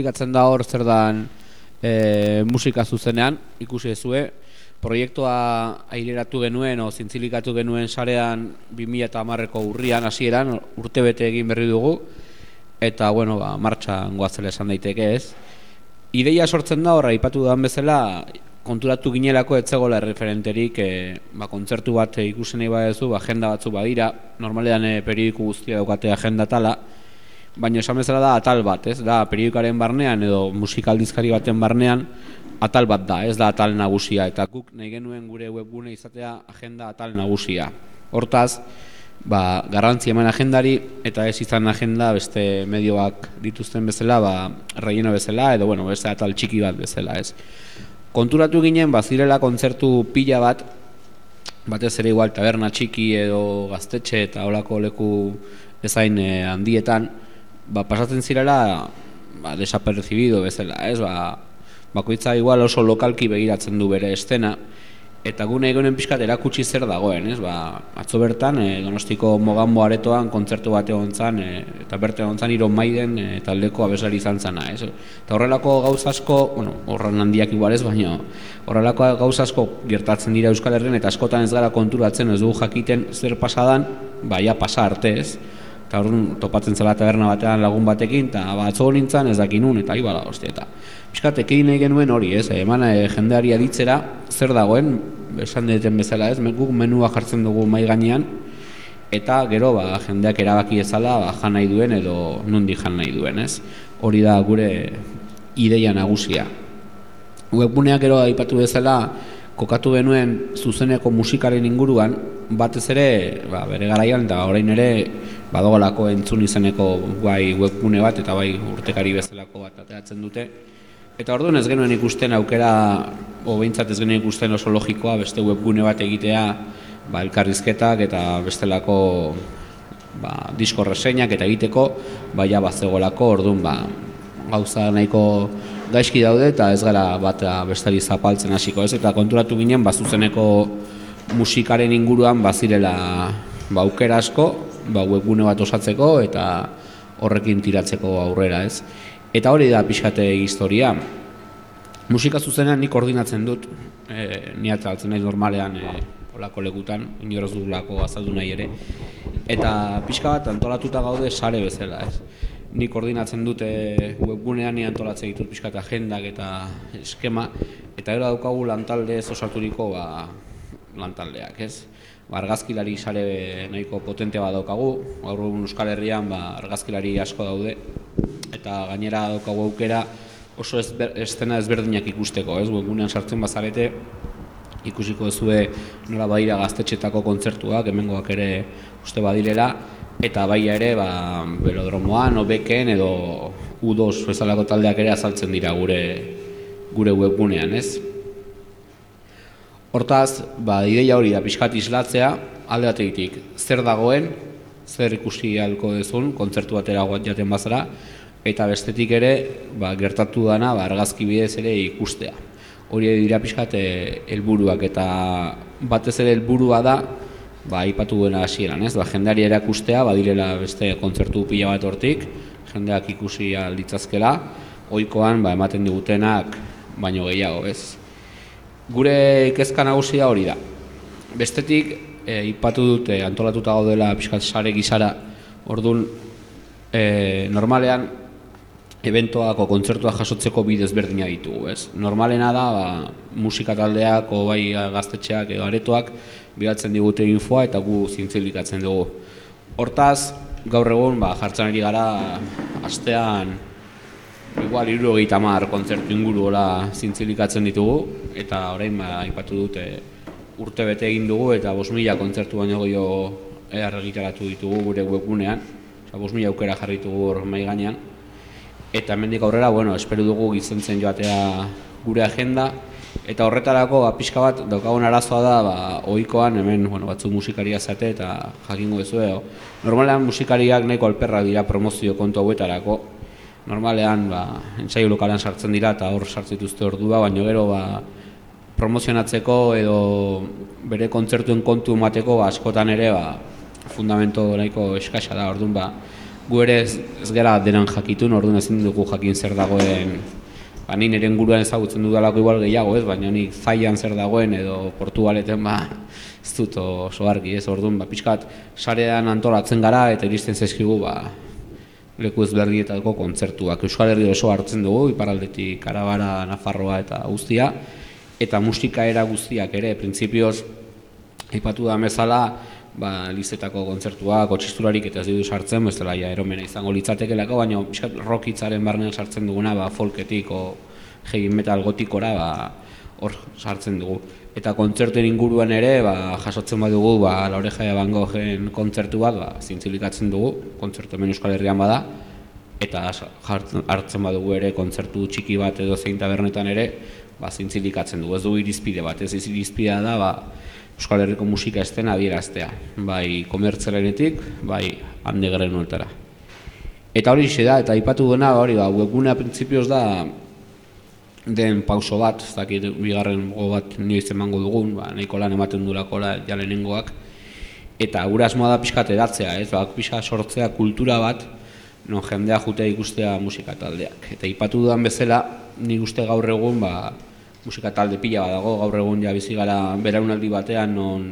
Gatzen da hor zer dan musika zuzenean, ikusi ezue, proiektua aireratu genuen o zintzilikatu genuen sarean 2010ko urrian hasieran urtebete egin berri dugu, eta bueno, martxan goazela esan daiteke ez. Ideia sortzen da hor, aipatu dudan bezala, konturatu ginelako etzegola erreferenterik kontzertu bat ikusi nahi badezu, agenda batzu badira, normalean periodiku guztia daukate agenda tala, baina esan bezala da atal bat, ez da periodikaren barnean edo musikaldizkari baten barnean atal bat da, ez da atal nagusia, eta guk nahi genuen gure webgune izatea agenda atal nagusia. Hortaz, garrantzi eman agendari eta ez izan agenda beste medioak dituzten bezala, relleno bezala edo beste atal txiki bat bezala, ez. Konturatu ginen bazirela kontzertu pila bat, batez ere igual taberna txiki edo gaztetxe eta holako leku bezain handietan, pasatzen zirela desapercibido bezala, ez, bakoitza igual oso lokalki begiratzen du bere estena, eta gune egonen pixkat erakutsi zer dagoen, ez, atzo bertan Donostiko Mogambo aretoan kontzertu bat egon zan, eta berte egon zan Iron Maiden taldeko abeslari izan zana, ez, eta horrelako gauz asko, horren handiak igual ez, baina horrelako gauz asko gertatzen dira Euskal Herrian, eta askotan ez gara konturatzen, ez dugu jakiten zer pasadan, ja pasa arte, ez, eta horren topatzen zela taberna batean lagun batekin, eta atzo nintzen ez dakinun, eta ibala, eta piskat ekin nahi genuen hori, ez, eman jendeari aditzera, zer dagoen, esan deten bezala ez, guk menua jartzen dugu mai gainean, eta gero jendeak erabaki ezala jan nahi duen edo nondik jan nahi duen, ez, hori da gure ideia nagusia. Webguneak gero aipatu bezala, kokatu genuen zuzeneko musikaren inguruan, batez ere, bere garaian, eta orain ere, badogolako entzun izeneko bai webgune bat, eta bai urtekari bezalako bat ateratzen dute. Eta orduan ez genuen ikusten aukera, behintzat ez genuen ikusten oso logikoa, beste webgune bat egitea, elkarrizketak eta bestelako disko reseinak eta egiteko, bazegoelako, orduan gauza nahiko gaizki daude, eta ez gara bat bestari zapaltzen hasiko ez, eta konturatu ginen, zuzeneko musikaren inguruan bazirela aukera asko, webgune bat osatzeko eta horrekin tiratzeko aurrera, ez. Eta hori da pixkate historia. Musika zuzenean nik koordinatzen dut, ni atzaltzen nahi normalean olako lekutan, inoroz dugulako azaldu nahi ere. Eta pixka bat antolatuta gaude sare bezala, ez. Ni koordinatzen dute webgunean, ni antolatzen ditut pixkat agendak eta eskema, eta gero daukagu lantalde osaturiko lantaldeak, ez. Argazkilari sare nahiko potente bat daukagu, gaur egun Euskal Herrian argazkilari asko daude, eta gainera daukagu aukera oso estena ezberdinak ikusteko, ez, webgunean sartzen bazarete, ikusiko duzue nola badira gaztetxetako kontzertuak, hemengoak ere uste badirela, eta baia ere velodromoan, obeken edo U2 bezalako taldeak ere azaltzen dira gure webgunean, ez. Hortaz, ideia hori da pixkat islatzea, alde batetik zer dagoen, zer ikusi ahalko dezun, kontzertu batera jaten bazara, eta bestetik ere, gertatu dana, argazki bidez ere ikustea. Hori dira pixkat helburuak, eta batez ere helburua da, aipatu duena hasieran, ez? Jendeari erakustea, badirela beste kontzertu pila bat hortik, jendeak ikusi ditzazkela, ohikoan ematen digutenak baino gehiago, ez? Gure kezka nagusia hori da. Bestetik, aipatu dute antolatuta gaudela pixkat sare gizara, orduan normalean eventoako kontzertuak jasotzeko bidez berdina ditugu, ez? Normalena da, musika taldeak, gaztetxeak edo aretoak bidaltzen digute infoa eta gu zintzilikatzen dugu. Hortaz, gaur egun jartzen ari gara astean igual 70 kontzertu inguru zintzilikatzen ditugu, eta orain aipatu dute urte bete egin dugu eta 5.000 kontzertu baino gehiago argitaratu ditugu gure webgunean, 5.000 aukera jarritugu hor mahai gainean, eta hemendik aurrera, espero dugu gizentzen joatea gure agenda, eta horretarako pixka bat daukagun arazoa da, ohikoan hemen batzu musikaria zate eta jakingo duzue. Normalean musikariak nahiko alperrak dira promozio kontu hauetarako, normalean ensaio lokalean sartzen dira eta hor sartzen dituzte ordua, baina gero promozionatzeko edo bere kontzertuen kontu emateko askotan ere fundamento nahiko eskasa da, orduan gu ere ez gara denan jakitun, orduan ezin dugu jakin zer dagoen, ni nire inguruan ezagutzen dudalako igual gehiago, ez, baina nik Zaian zer dagoen edo Portugaleten ez dut oso argi, ez, orduan pixkat sarean antolatzen gara eta iristen zaizkigu leku ezberdietako kontzertuak. Euskal Herri oso hartzen dugu, iparraldetik Arabara, Nafarroa eta guztia, eta musika era guztiak ere, printzipioz, aipatu da bezala, lizetako kontzertuak, otxistularik eta ez ditu sartzen, ez dela eromena izango litzatekelako, baina rockitzaren barnean sartzen duguna, folketik o heavy metal gotikora, hor sartzen dugu. Eta kontzertuen inguruan ere, jasotzen badugu, La Oreja de Van Goghen kontzertu bat, zintzilikatzen dugu, kontzertu hemen Euskal Herrian bada, eta hartzen badugu ere, kontzertu txiki bat edo zein tabernetan ere, zintzilikatzen dugu. Ez dugu irizpide bat, ez irizpidea da, Euskal Herriko musika estena adieraztea, bai komertzialenetik, bai handegaren holtara. Eta hori da, eta aipatu dena, webgunea printzipioz da den pauso bat, ez dakit bigarren bat nioiz emango dugun, nahiko lan ematen durakola jalenengoak, eta gure asmoa da pixkat edatzea, pixkat sortzea kultura bat, non jendea jutea ikustea musika taldeak. Eta aipatu dudan bezala, nik uste gaur egun, musika talde pila bat dago, gaur egun bizi gara belaunaldi batean, non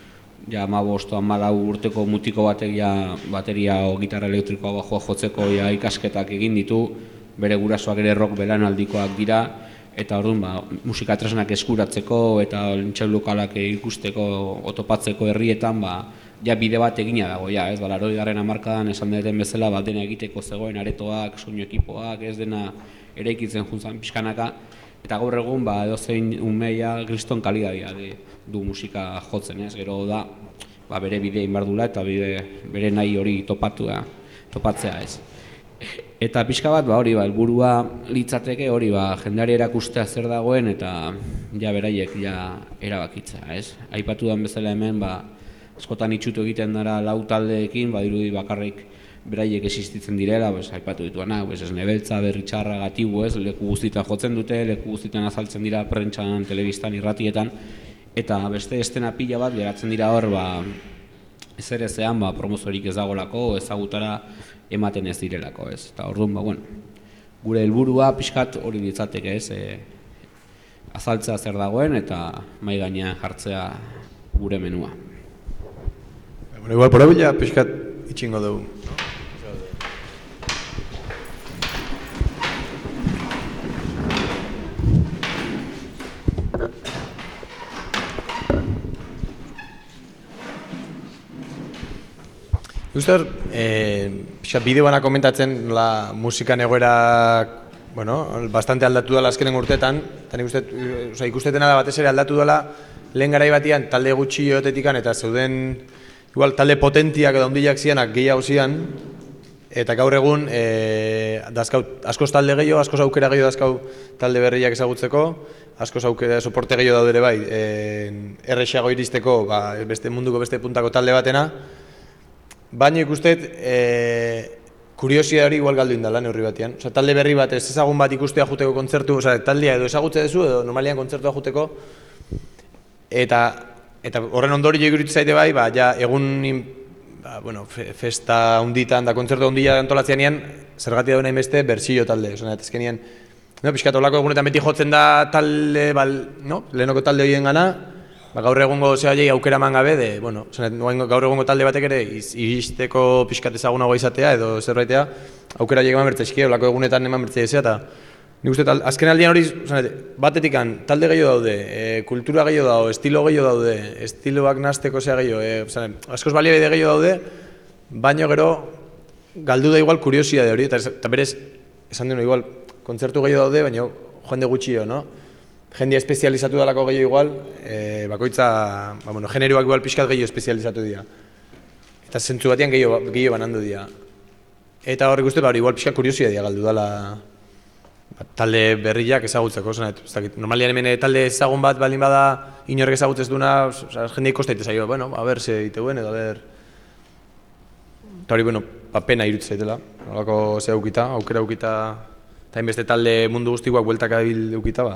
15-14 urteko mutiko batek bateria o gitarra elektrikoa jotzeko ikasketak egin ditu, bere gurasoak ere rock belaunaldikoak dira, eta orduan musika tresnak eskuratzeko eta lintxau lokalak ikusteko, otopatzeko herrietan, bide bat egina dago, ez, 80. hamarkadan esan deten bezala, dena egiteko zegoen aretoak, soinu ekipoak, ez dena eraikitzen juntzan pixkanaka, eta gaur egun, edozein umeia kriston kalidadia du musika jotzen, ez, gero da, bere bidea inbardula eta bere nahi hori topatzea, ez. Eta pixka bat, helburua litzateke hori, jendeari erakustea zer dagoen eta beraiek erabakitzea, ez. Aipatu den bezala hemen, askotan itxutu egiten dara lau taldeekin, dirudi bakarrik beraiek existitzen direla, aipatu dituanak, Esnebeltza, Berritxarra, Gatibu, leku guztietan jotzen dute, leku guztietan azaltzen dira prentsan, telebistan, irratietan, eta beste estena pila bat geratzen dira hor, ezer ezean promoziorik ez dagolako, ezagutara ematen ez direlako, ez. Eta orduan, gure helburua pixkat hori ditzateke, ez, azaltzea zer dagoen eta mahai gainean jartzea gure menua. Igual porabila pixkat itxingo dugu. Guztor, bideoana komentatzen musikan egoerak bastante aldatu dela azkenen urteetan, eta ikustetena da batez ere aldatu dela lehen garai batian talde gutxi otetikan eta zeuden talde potentiak edo handiak zianak gehiago zian, eta gaur egun askoz talde gehiago, askoz aukera gehiago dazkau talde berriak ezagutzeko, askoz aukera soporte gehiago daudere bai, errexago iristeko munduko beste puntako talde batena, baina ikustet, kuriosia hori igual galdu indala neurri batean. Talde berri bat, ez ezagun bat ikustea juteko kontzertu, taldea edo ezagutze duzu, edo normalian kontzertua juteko, eta horren ondori jo iruditzen zaite bai, egun festa hunditan da kontzertu hundila antolatzean ean, zergatik dauen hainbeste berzio talde. Ezkenien, pixkat olako egunetan beti jotzen da talde, lehenoko talde horien gana, gaur egungo aukera eman gabe, gaur egungo talde batek ere iristeko pixkat ezagunagoa izatea edo zerbaitea, aukera eman bertzezkia, olako egunetan eman bertzezia eta nik uste, azken aldian hori, batetik talde gehiago daude, kultura gehiago daude, estilo gehiago daude, estiloak nahazteko gehiago, askoz baliabide gehiago daude, baina gero galdu da igual kuriosia de hori, eta berez, esan duen igual, kontzertu gehiago daude, baina joan de gutxio, no? Jendia espezializatu dalako gehiago igual, bakoitza, generoak igual pixkat gehiago espezializatu dira. Eta zentzu batean gehiago banandu dira. Eta horrek uste, igual pixkat kuriosia dira galdu dela talde berriak ezagutzeko. Normalian hemen talde ezagun bat baldin bada inorrek ezagutzez duna, jendeik kostaite zaio, a ber, ze iteuen edo, a ber. Eta hori, pena iruditzen zaitela, nolako ze aukita, aukera aukita, eta hainbeste talde mundu guztikoak bueltak abil aukita,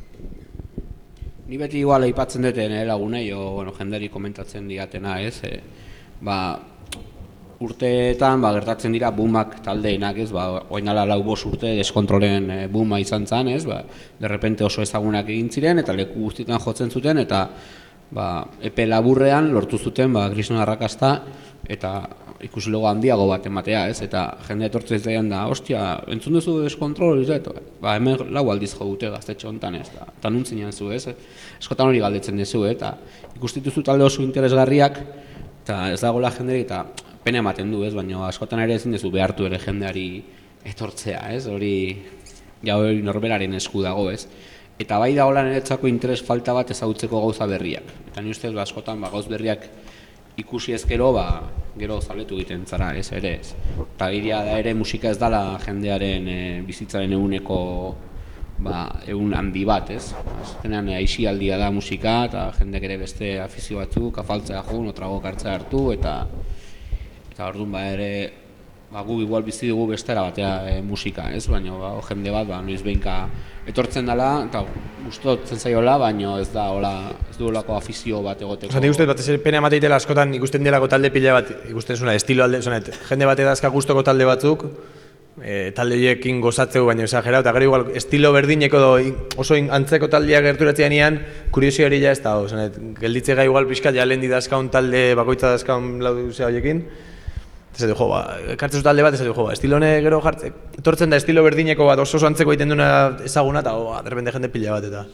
Ni beti igual aipatzen duten lagunei, jendari komentatzen diatena, ez? urteetan gertatzen dira boomak taldeenak, ez, orain dela 4-5 urte deskontrolen booma izan zen, ez, derrepente oso ezagunak egin ziren eta leku guztietan jotzen zuten eta epe laburrean lortu zuten kriston arrakasta eta ikusilego handiago bat ematea, ez, eta jende etortzen zaian da, ostia, entzun duzu deskontrol, ez, hemen 4 aldiz jo dute gaztetxe honetan, ez, eta nuntzinean zu, ez, eskotan hori galdetzen duzu, eta ikustituzu talde oso interesgarriak, eta ez dagoela jenderik, eta pena ematen du, ez, baina askotan ere ezin duzu behartu ere jendeari etortzea, ez, hori norberaren esku dago, ez. Eta bai dagoela niretzako interes falta bat ezagutzeko gauza berriak. Eta ni ustez askotan gauz berriak ikusi ezkero, gero zaletu egiten zara, ez ere, ez. Eta egia da ere musika ez dela jendearen bizitzaren eguneko egun handi bat, ez. Azkenean aisialdia da musika eta jendeak ere beste afizio batzuk, afaltzea joan, trago hartzea hartu, eta orduan ere guk igual bizi dugu bestera batea musika, ez, baina jende bat noiz behinka etortzen dela eta gustatzen zaiola, baina ez da ez du holako afizio bat egoteko. Nik uste batez ere pena emateitela askotan ikusten delako talde pila bat, ikusten zuna estilo alde, jende bat edazka gustoko talde batzuk, talde horiekin gozatzeu baina exageratu, eta gero igual estilo berdineko oso antzeko taldeak gerturatzen enean, kuriosio hori ez da, gelditzega igual pixkat jalen didazkaun talde bakoitza dazkaun lauduzea horiekin, ez du, kartzezu talde bat, ez du, estilo hone gero jartzen, etortzen da estilo berdineko bat oso antzeko egiten duena ezaguna, eta derrepende jende pila bat, eta...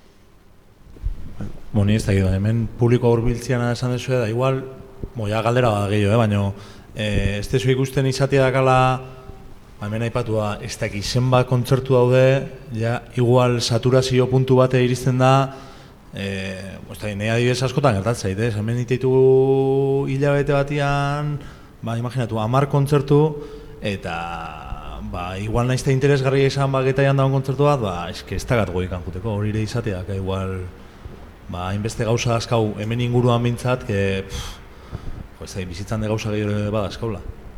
Ni ez da gido, hemen publiko hurbiltziana esan dezu da, igual, galdera bat gehiago, baina ez dezu ikusten izatea dakala, hemen aipatua, ez da izen bat kontzertu daude, igual saturazio puntu bate iristen da, nire adibidez askotan gertatzen zait, hemen iteitugu hilabete batian, imaginatu, 10 kontzertu, eta igual naizte interesgarria izan getaian dagoen kontzertu bat, ez da gatgo ikan juteko, hori ere izateak, igual, hainbeste gauza askau, hemen inguruan bintzat, bizitzan de gauza gehiago bada askaula.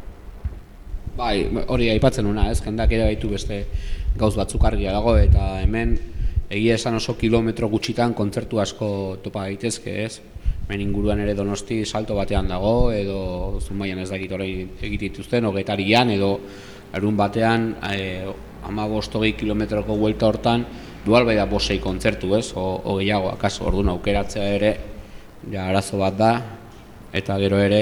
Hori aipatzen una, ez, jendak ere baitu beste gauz batzuk argia dago, eta hemen egia esan oso kilometro gutxitan kontzertu asko topa daitezke, ez? Hemen inguruan ere Donosti salto batean dago, edo Zumaian ez dakit hori egitituzten, Ogetarian, edo arun batean 15-20 kilometroko buelta hortan, dual bai da 5 kontzertu, ez? O gehiago, akaso, orduan aukeratzea ere, arazo bat da, eta gero ere,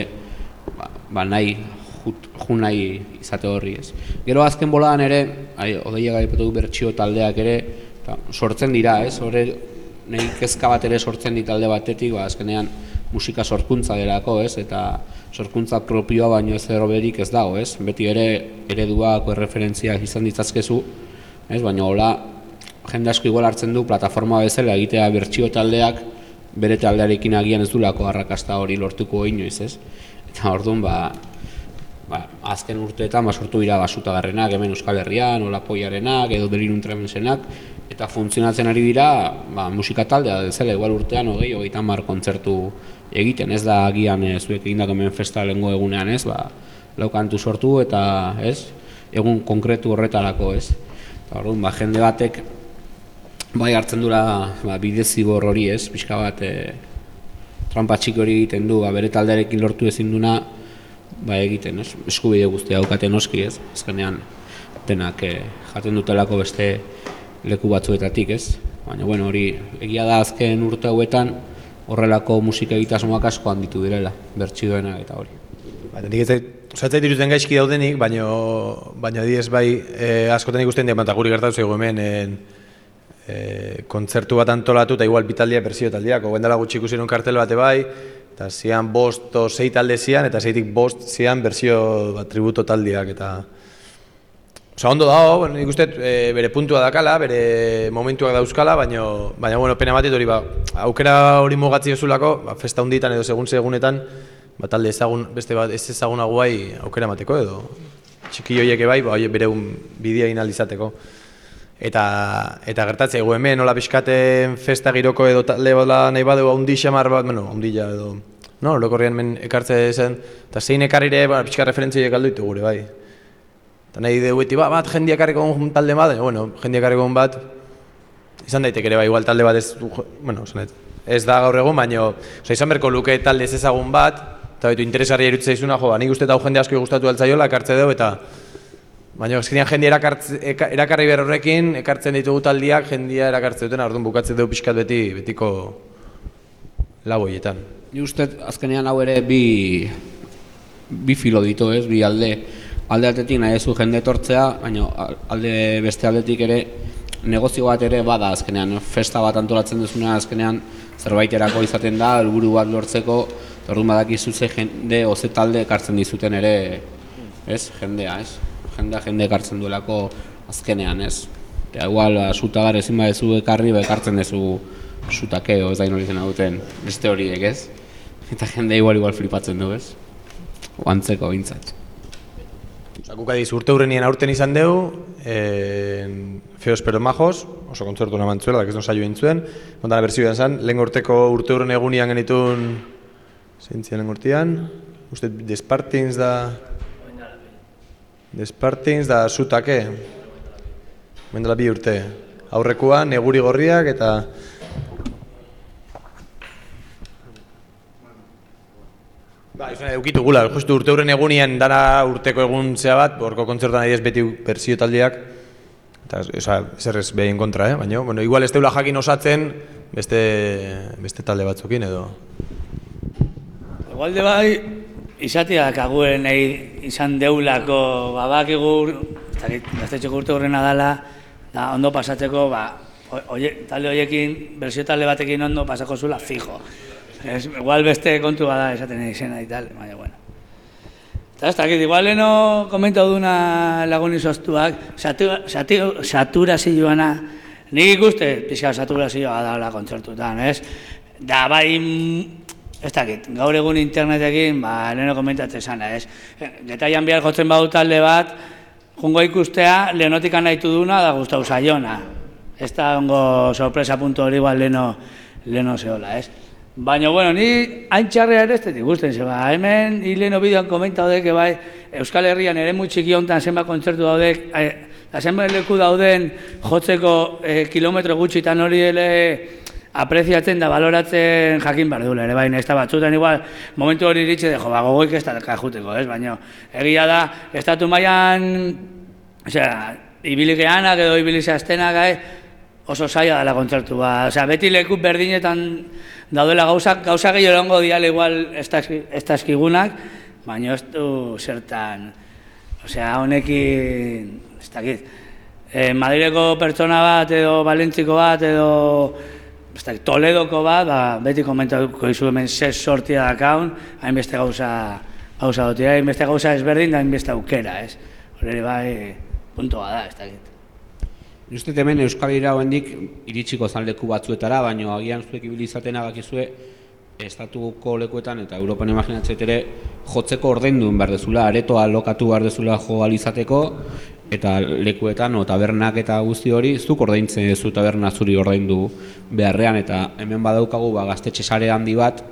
nahi izate horri, ez. Gero azken boladan ere, Odeia gaipatu du bertsio taldeak ere, sortzen dira, ez? Nahi kezka bat ere sortzen dit talde batetik, azkenean musika sorkuntza delako, ez? Eta sorkuntza propioa baino ez erroberik ez dago, ez? Beti ere ereduak, erreferentziak izan ditzazkezu, ez? Baina hola, jende asko igual hartzen du plataforma bezala egitea bertsio taldeak bere taldearekin agian ez dulako arrakasta hori lortuko inoiz, ez? Eta orduan, azken urteetan sortu dira Basutagarrenak, hemen Euskal Herrian, Olapoiarenak, edo Delirium Tremensenak, eta funtzionatzen ari dira musika taldea dezela, igual urtean 20-30 kontzertu egiten, ez da agian zuek egindako hemen festa lehengo egunean, ez, 4 kantu sortu eta, ez, egun konkretu horretarako, ez. Eta orduan, jende batek hartzen dura bide zigor hori, ez, pixka bat trampa txiki hori egiten du, bere taldearekin lortu ezin duna egiten, ez, eskubide guztia daukaten noski, ez, azkenean denak jaten dutelako beste leku batzuetatik, ez, baina bueno, hori egia da azken urte hauetan horrelako musika egitasmoak asko handitu direla, bertsioena eta hori. Nik zatzait iruten gaizki daudenik, baina diez askotan ikusten dira, eta guri gertatu zego hemen kontzertu bat antolatu eta igual bitaldia berzio taldiak, dela gutxi ikusi kartel bate eta zian 5 o 6 talde zian, eta 6tik 5 zian berzio tributo taldiak, eta ondo dago, nik uste bere puntua dakala, bere momentuak dauzkala, baina pena batit hori aukera hori mugatzi ezulako, festa hunditan edo segunetan, talde ezagun, beste bat ez ezagunago aukera emateko edo txiki horiek bere bidea inalizateko. Eta gertatzea egu hemen, nola pixkaten festa giroko edo talde nahi badeu haundi xamar bat, haundila edo, lokorrian men ekartze zen, eta zein ekarrire pixka referentziak galduitu gure, bai. Eta nahi dueti, bat jendiak karriko talde bat, jendiak karriko bat, izan daiteke ere, igual talde bat ez da gaur egun, baina izan berko luke talde ez ezagun bat, eta baitu interesgarria iruditzen zaizuna, nik uste eta hau jende asko gustatu altzaiola, ekartze dugu, eta baina azkenean jende erakarri behar horrekin, ekartzen ditugu taldiak, jendia erakartzen dutena, orduan bukatzen dugu pixkat betiko lau horietan. Ni uste azkenean hau ere bi filo ditu, ez, bi alde. Alde batetik nahi ezu jende etortzea, baina beste aldetik ere negozio bat ere bada azkenean. Festa bat antolatzen duzuna azkenean zerbaiterako izaten da, helburu bat lortzeko, orduan badakizu ze jende oze talde ekartzen dizuten ere, ez, jendea, ez. Jende ekartzen duelako azkenean, ez. Eta igual, sutagar ezin badezu ekarri, ekartzen dezu sutakeo, ez da inolizena duten beste horiek, ez. Eta jende igual flipatzen du, ez. Oantzeko bintzat. Gukadiz, urte hurrenien aurten izan dugu, Feos pero majos, oso kontzertu hona mantzuela, ez non saio egin zuen, ondana berzioan zen, lehen urteko urte hurren egunian genitun, zeintzien lehen urtean, uste Despartins da Zutake, mendela 2 urte, aurrekoan, Neguri Gorriak eta eukitu gula, justu urte hurren egunian dara urteko egun zea bat, horko kontzertuan nahi ez beti berzio taldeak, eta zer ez behin kontra, baina, bueno, igual ez deula jakin osatzen beste talde batzukin edo. Igualde bai, izateak aguen nahi izan deulako, bakigu, gaztetxeko urte hurrena dela, da ondo pasatzeko, talde horiekin, berzio talde batekin ondo pasako zula fijo. Igual beste kontu bada esaten izena y tal, baina, bueno. Eta ez dakit, igual leno komentau duna lagun izoztuak, saturazioana, nik ikuste pixka saturazioa daula kontzertutan, ez? Da, bai, ez dakit, gaur egun internetekin, leno komentatzen zana, ez? Getaian bihar jotzen badu talde bat, jungo ikustea, lehenotik nahitu duna, da gustau zaiona. Ez da ongo sorpresa puntu hori igual leno zehola, ez? Baina, bueno, ni haintxarrea ere ez detik guzten, zeba, hemen hileno bideoan komenta daudek, bai, Euskal Herrian ere mutxiki hontan zenbat kontzertu daudek, zenbat leku dauden jotzeko kilometro gutxitan hori ele apreziatzen da, baloratzen jakin behar duela ere, bai, ez da batzutan igual, momentu hori iritxe de, gogoik ez da kajuteko, ez, baina, egia da, estatu mailan, ibilikeanak edo ibilizaztenak, oso zaila dela kontzertu bat, beti leku berdinetan daudela gauza gehiago egongo diala igual ez dazkigunak, baina ez du zertan, honekin, ez dakit, Madrileko pertsona bat edo Valentziko bat edo Toledoko bat, beti komentatuko izu hemen zez sortia dakaun, hainbeste gauza dotia, hainbeste gauza ezberdin da hainbeste aukera, ez? Horre bai, puntua da, ez dakit. Uste hemen Euskal Herria hendik iritsiko zan leku batzuetara, baina agian zuek ibili izaten bakizue estatuko lekuetan eta Europan imaginatzet ere jotzeko ordaindun behar dezula, aretoa lokatu behar dezula jo izateko eta lekuetan o tabernak eta guzti hori zuk ordaintzen duzu taberna zuri ordaindu beharrean eta hemen badaukagu gaztetxe sare handi bat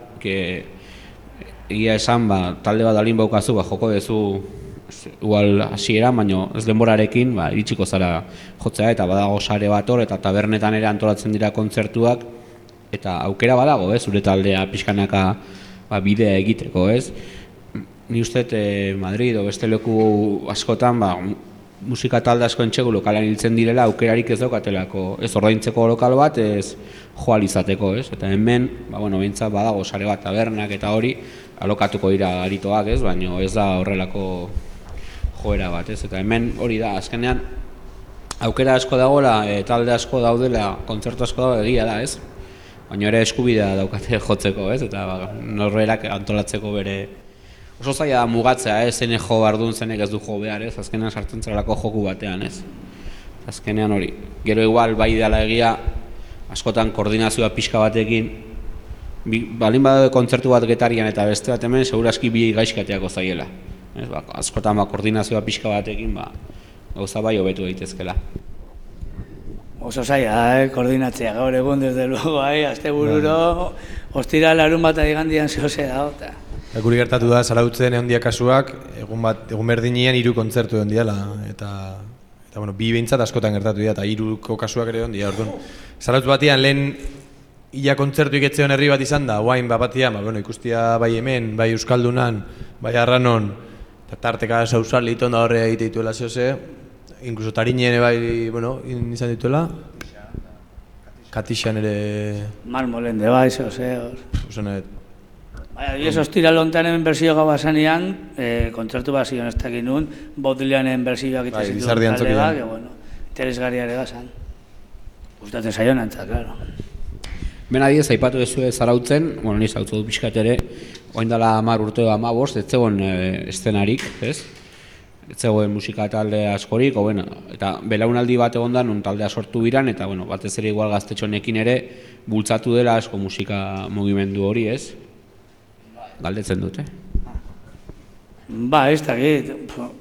egia esan talde bat alin baukazu joko dezu igual hasieran, baina ez denborarekin iritsiko zara jotzea eta badago sare bat hor eta tabernetan ere antolatzen dira kontzertuak eta aukera badago, zure taldea pixkanaka bidea egiteko, ez? Ni uste Madrid o beste leku askotan musika talde asko entxegu lokalan hiltzen direla aukerarik ez daukatelako, ez ordaintzeko lokal bat, ez joal izateko, ez? Eta hemen, behintzat badago sare bat tabernak eta hori alokatuko dira aritoak, ez? Baina ez da horrelako joera bat, ez? Eta hemen hori da, azkenean aukera asko dagoela, talde asko daudela, kontzertu asko dago egia da, ez? Baina ere eskubidea daukate jotzeko, ez? Eta norberak antolatzeko bere oso zaila da mugatzea, ez? Zenek jo behar duen, zenek ez du jo behar, ez? Azkenean sartzen zarelako joku batean, ez? Azkenean hori. Gero igual bai dela egia askotan koordinazioa pixka batekin balin badaude kontzertu bat Getarian eta beste bat hemen seguraski bi gaizkateako zaiela. Askotan koordinazioa pixka batekin gauza bai hobetu daitezkela. Oso zaila, koordinatzea gaur egun, desde luego, astebururo, ostira larun bat adigandian zehose da. Guri gertatu da, Zarautzen egon dia kasuak, egun berdinean 3 kontzertu egon diala, eta bi behintzat askotan gertatu dira, eta 3ko kasuak ere egon dira, orduan. Zarautz batean lehen ia kontzertu iketzeon herri bat izan da, guain bapatian, ikustia bai hemen, bai Euskaldunan, bai Arranon, eta tarteka sausali itonda horre egite dituela zehose, inkluso Tarinien bai, izan dituela, Katixan ere... Marmolende bai, zehose, Usanet. Adibidez, ostira lontan hemen berzio gau basanean, kontzertu bat zion ez dakit nun, Bob Dylanen berzioak eta zituen talde bat, interesgarria ere gazan. Gustatzen zaion antzak, klaro. Ben adiez, aipatu duzu Zarautzen, ni zautu dut pixkat ere, oindala 10 urte 15, ez zegoen eszenarik, ez? Ez zegoen musika talde askorik, eta belaunaldi bat egon da, non taldea sortu biran, eta batez ere igual gaztetxonekin ere bultzatu dela asko musika mugimendu hori, ez? Galdetzen dute. Ez dakit.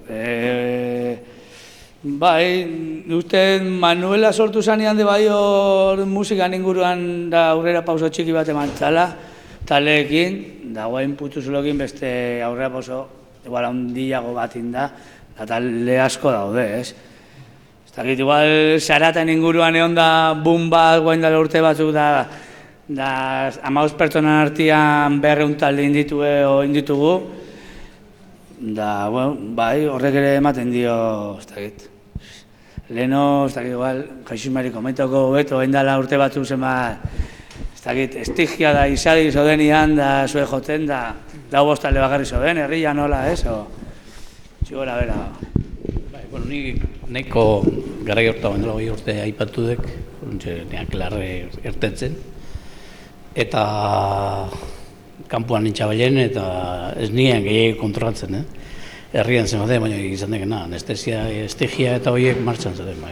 Uste Manuela sortu zanean de bai hor musikan inguruan da aurrera pauso txiki bat eman txala, taleekin, da guain putu zulokin beste aurrera pauso igual handiago bat inda, da talde asko daude, ez? Ez dakit, igual Zaraten inguruan egon da boom bat guain dala urte batzuk da 15 pertsonan artean 200 talde inditugu, da, bai, horrek ere ematen dio, ez dakit. Leheno, ez dakit, igual, Kaiximari komentako beto, endala urte batzuk zenba, ez dakit, estigia da izadi zodenian, da zue joten, da lau bostalde bakarri zoden, herria nola, ez, txigora bera. Ni nahiko garai horta baino urte aipatu dek, neak larre ertetzen, eta kanpoan nintxabalen eta ez nien gehiagik kontrolatzen, herrian zen bade, baina izan dekena, anestesia, estigia eta horiek martxan zaten, bai.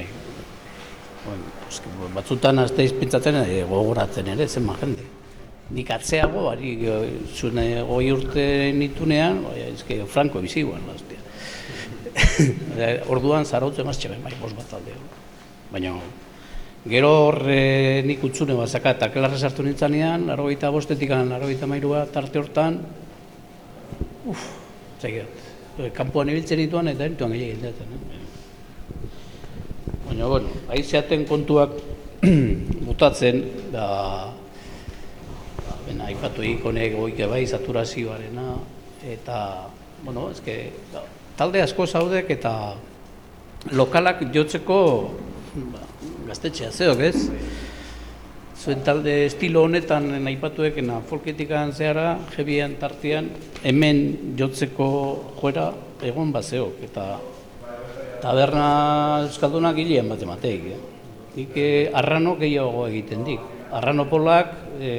Batzutan azteiz pintzatzen gogoratzen ere, zen jende. Nik atzeago, zuen goi urte nitunean, Franco bizi guan, orduan Zarautzen maztxeben, bai, 5 bat talde. Baina, gero horre nik utzune bat zaka eta kelarra sartu nintzanean, 85-etik 93 tarte hortan, kanpoan ibiltzen dituan eta entuan gehiagin daten. Baina, aizeaten kontuak mutatzen, aipatu ikonek goike bai, saturazioarena, eta, talde asko zaudek eta lokalak jotzeko gaztetxea zeok, ez? Zuen talde estilo honetan aipatuekena folketikan zehara, jebian tartean, hemen jotzeko joera egon bat zeok, eta taberna euskaldunak hilean bat emateik. Nik Arrano gehiago egiten dik. Arranopolak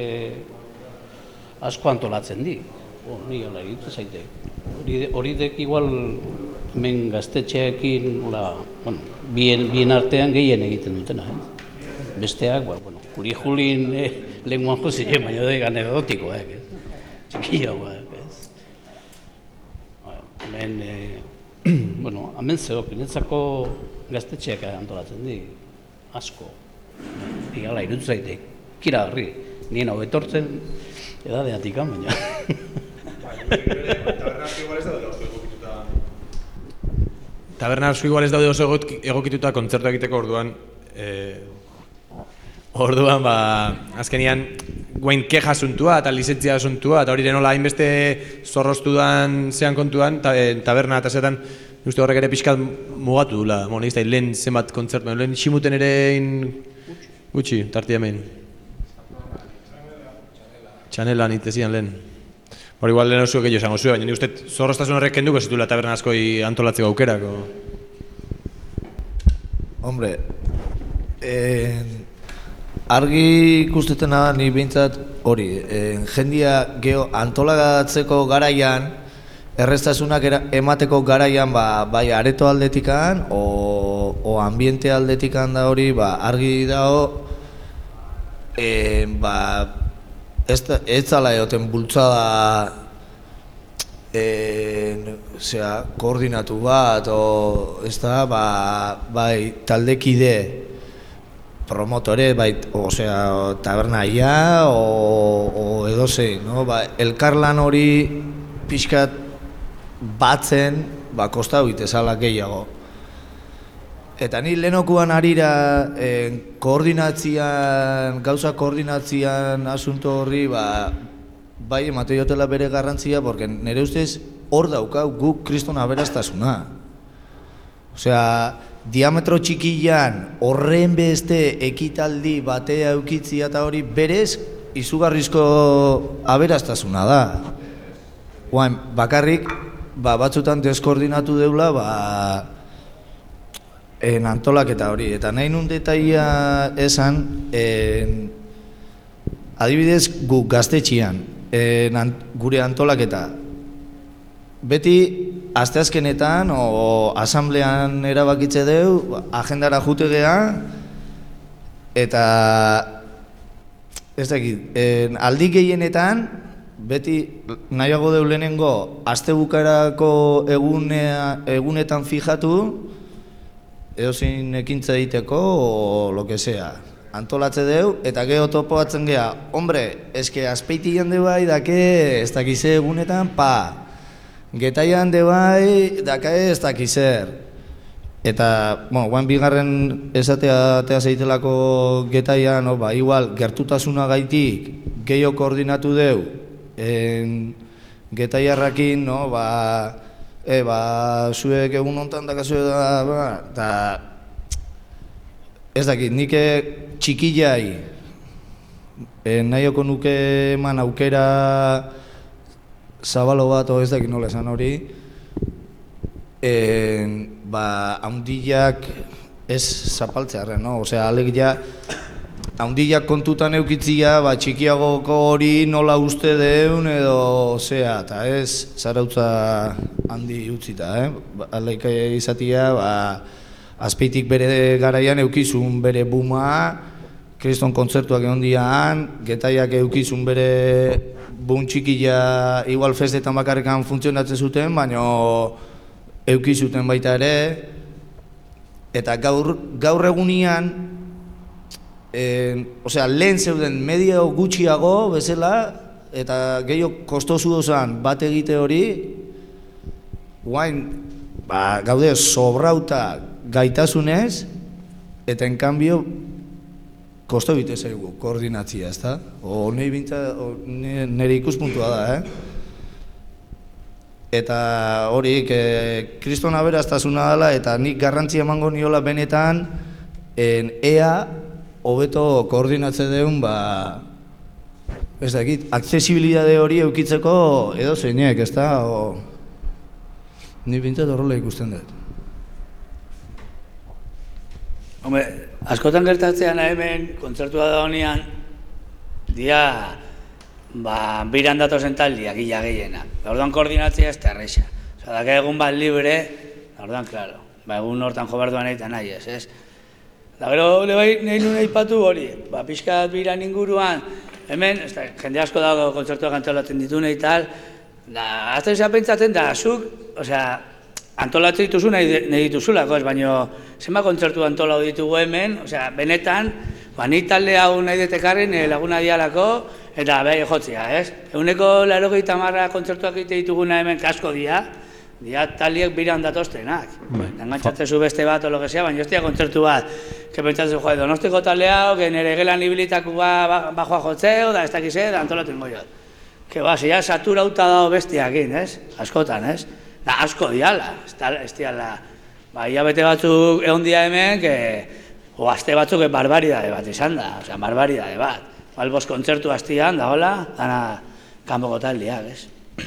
asko antolatzen dik. Ni hola egiten zaitek. Hori dek igual hemen gaztetxeekin bien artean gehien egiten dutena. Besteak, kuri julin lenguan jozien, baina dek anekdotikoa. Txikiagoak. Hemen zeok, netzako gaztetxeak antolatzen di, asko. Igala irut zaitek, kira garri, nien hau etortzen edadeatik baina. Taberna asko igual ez daude oso egokituta kontzertu egiteko orduan. Orduan, azkenian guain keja asuntua eta lizentzia asuntua, eta hori denola hainbeste zorroztudan zean kontuan, taberna eta zetan, uste horrek ere pixkat mugatu dula, lehen zenbat kontzertu, lehen ximuten ere gutxi, tartia hemen. Txanelan itezian lehen. Hor igual lehen oso gehiago esango zuen, baina ni uste zorroztasun horrek kenduko zitula taberna askoi antolatzeko aukerako. Hombre, argi ikustutena da ni behintzat hori, jendia geho antolagatzeko garaian, erreztasunak emateko garaian bai areto aldetikan o ambiente aldetikan da hori argi dago ez zala egoten bultzada koordinatu bat bai taldekide promotore, tabernaia o edozein, elkarlan hori pixkat batzen, kostau itezala gehiago. Eta ni lehenokuan arira gauza koordinatzian asunto horri, bai emate jotela bere garrantzia, porque nire ustez hor daukau guk kriston aberastasuna. Osea, diametro txikian horren beste ekitaldi batea eukitzia eta hori berez izugarrizko aberastasuna da. Bakarrik, batzutan deskoordinatu deula, antolaketa hori. Eta nahi nun detaia esan, adibidez guk gaztetxian, gure antolaketa. Beti, asteazkenetan o asamblean erabakitze deu, agendara jutegea, eta ez dakit, aldi gehienetan, beti nahiago deu lehenengo, astebukarako egunetan fijatu, edozein ekintza egiteko, o lo que sea. Antolatze deu, eta geho topoatzen geha, hombre, eske azpeitian de bai, dake ez dakize egunetan, Getaian de bai, dakae ez dakizer. Eta, guan bigarren esatea zeitelako getaian, igual, gertutasuna gaitik, gehiago koordinatu deu, getaiarrakin, zuek egun hontan dakazue da, eta ez dakit, nik txikillai nahioko nuke eman aukera zabalo bat, ez dakit nola esan hori, haundillak ez zapaltzearen, osea, alegia, haundillak kontutan eukitzia, txikiagoko hori nola uste deun edo, osea, eta ez zarautza handi utzita, aleika izatia, azpeitik bere garaian eukizun bere buma, kriston kontzertuak egon dian, getaiak eukizun bere bun txikila igual festetan bakarrikan funtzionatzen zuten, baina eukizuten baita ere, eta gaur egunian, lehen zeuden medio gutxiago bezala, eta gehiago kostozu dozan bat egite hori, guain, gaude sobrauta gaitasunez, eta enkanbio, kosto bite zaigu, koordinatzia, ez da? Nire ikuspuntua da, Eta hori, kriston aberastasuna dela, eta nik garrantzia emango niola benetan, ea, hobeto koordinatze deun, ez dakit, aksesibilidade hori eukitzeko edo zeinek, ez da? Nik bintzat horrela ikusten dut. Hombre, askotan gertatzean hemen, kontzertua da honean, biran datozen taldiak, illa gehiena. Orduan koordinatzea ez da erreixa. Osa, daka egun bat libre, orduan, klaro, egun hortan jo behar duan egiten nahi ez. Da gero, nahi nuen aipatu hori, pixkat biran inguruan, hemen, jende asko dago kontzertuak antolatzen ditu nahi tal, azten zea pentsatzen da, zuk, osea, antolatzen dituzu nahi dituzulako, baina zenba kontzertu antolau ditugu hemen, osea, benetan, ni talde hau nahi detekarren laguna dialako, eta behar jotzia, ez? Eguneko 80 kontzertuak egite dituguna hemen kasko dia taldiek biran datoztenak. Engantxatzezu beste bat o lo que sea, baina ez dia kontzertu bat, que pentsatzen joa, Donostiko talde hau, que nire gelan ibilitako bajoa jotzeo, da ez dakize, da antolaten goiot. Que zia saturauta dago bestiakin, ez? Askotan, ez? Da asko diala, ez diala. Hilabete batzuk egon dia hemen, o aste batzuk barbaridade bat izan da, osea, barbaridade bat. Balboz kontzertu hastian, da hola, dana kanpoko taldiak, ez?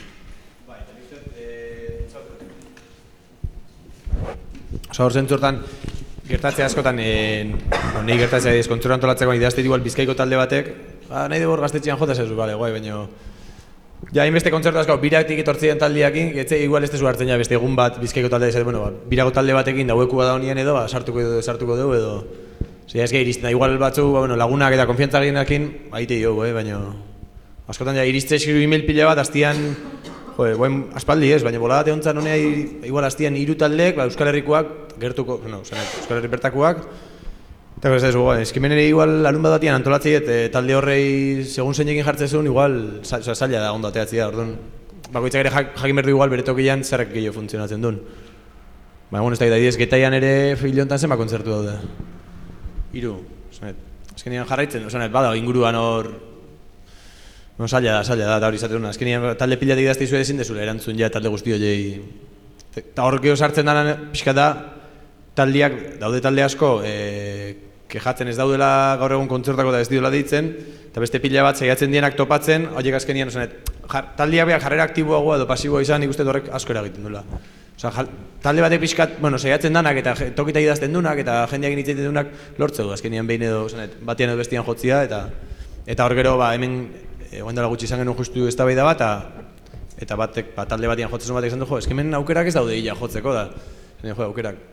Osa hor zentzortan, gertatzea askotan, nahi gertatzea kontzertu antolatzeko idazte igual Bizkaiko talde batek, nahi dugu gaztetxean jota zezu, bale, guai, baina... Ja, inbeste kontzertu asko, biratik etortzean taldiakin, etxe igual ez tezu hartzen ja beste egun bat Bizkaiko talde ez, birago talde batekin dauekua da honien edo, sartuko dugu edo... Ez gehi iristen da, igual batzu, lagunak eta konfiantza gehiakin, haite jo, baina... Askotan ja, iriste eskiru email pila bat, hastian... Boen aspaldi ez, baina bola bat egontzan honea, igual hastian 3 taldeek, Euskal Herrikoak, gertuko, Euskal Herri bertakoak... Eta ez eskimen ere igual larun bat batian antolatzeiet, talde horrei segun zeinekin jartzezun, igual zaila da ondo ateatzea, orduan... Bakoitzak ere jakin berdu igual bere tokian zerrek gehiago funtzionatzen duen. Bueno, ez da, ideiz, Getaian ere filontan zenba kontzertu daude. 3. Azkenean jarraitzen, bada, inguruan hor... No, zaila da, eta hori izaten duna. Azkenean talde pilatik dazte izue ezin dezula erantzun ja talde guzti horiei. Eta hor geho sartzen dara pixka da, daude talde asko, kejatzen ez daudela gaur egun kontzertako eta ez diola deitzen, eta beste pila bat saiatzen dienak topatzen, horiek azkenian, taldeak behar jarrera aktiboagoa edo pasiboa izan, nik uste horrek asko eragiten duela. Talde batek pixkat, saiatzen danak eta tokita idazten dunak eta jendeak initzaiten dunak lortze du, azkenian behin edo, batian edo bestian jotzia, eta hor gero, hemen, dela gutxi izan genuen justu eztabaida bat, eta batek, talde batian jotzen batek izan du, hemen aukerak ez daude hila jotzeko da, aukerak.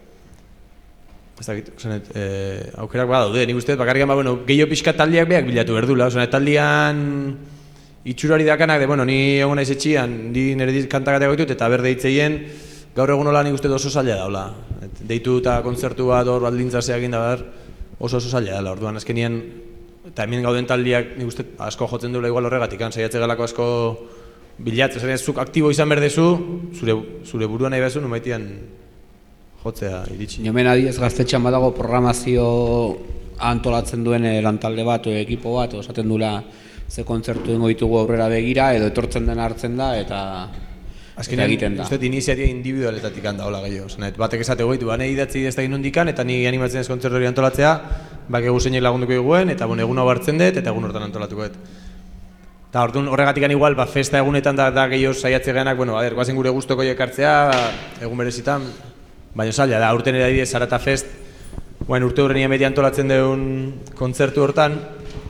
Aukerak daude, nik uste, bakarrikan, gehiago pixka taldeak behak bilatu berdula, taldean itxurari dakanak, ni egon naiz etxian, nire kantakateak ditut, eta berde hitzeien, gaur egun hola nik uste oso zaila daula. Deitu eta kontzertu bat hor baldintza egin da oso zaila daula, orduan azkenien, eta hemen gauden taldeak nik uste asko jotzen duela igual horregatik, saiatze galako asko bilatzen, zuk aktibo izan berdezu, zure buruan nahi bezu, numaitian jotzea iritsi. Hemen adiez Gaztetxean badago programazio antolatzen duen lantalde bat o ekipo bat, osaten duela ze kontzertu dengo ditugu aurrera begira, edo etortzen den hartzen da eta egiten da. Azkenean, iniziatia individualetatik handa hola gehiago. Batek esate goitu, nahi idatzi ez da inundikan, eta ni animatzen ez kontzertu hori antolatzea, egu zeinek lagunduko eguen, eta egun hau hartzen dut, eta egun hortan antolatuko dut. Eta horregatik igual, festa egunetan da gehiago saiatze geanak, guazen gure guztoko ekartzea, egun berezitan, baina zaila da, urten ere adibidez Zarata Fest, urte hurren beti antolatzen duen kontzertu hortan,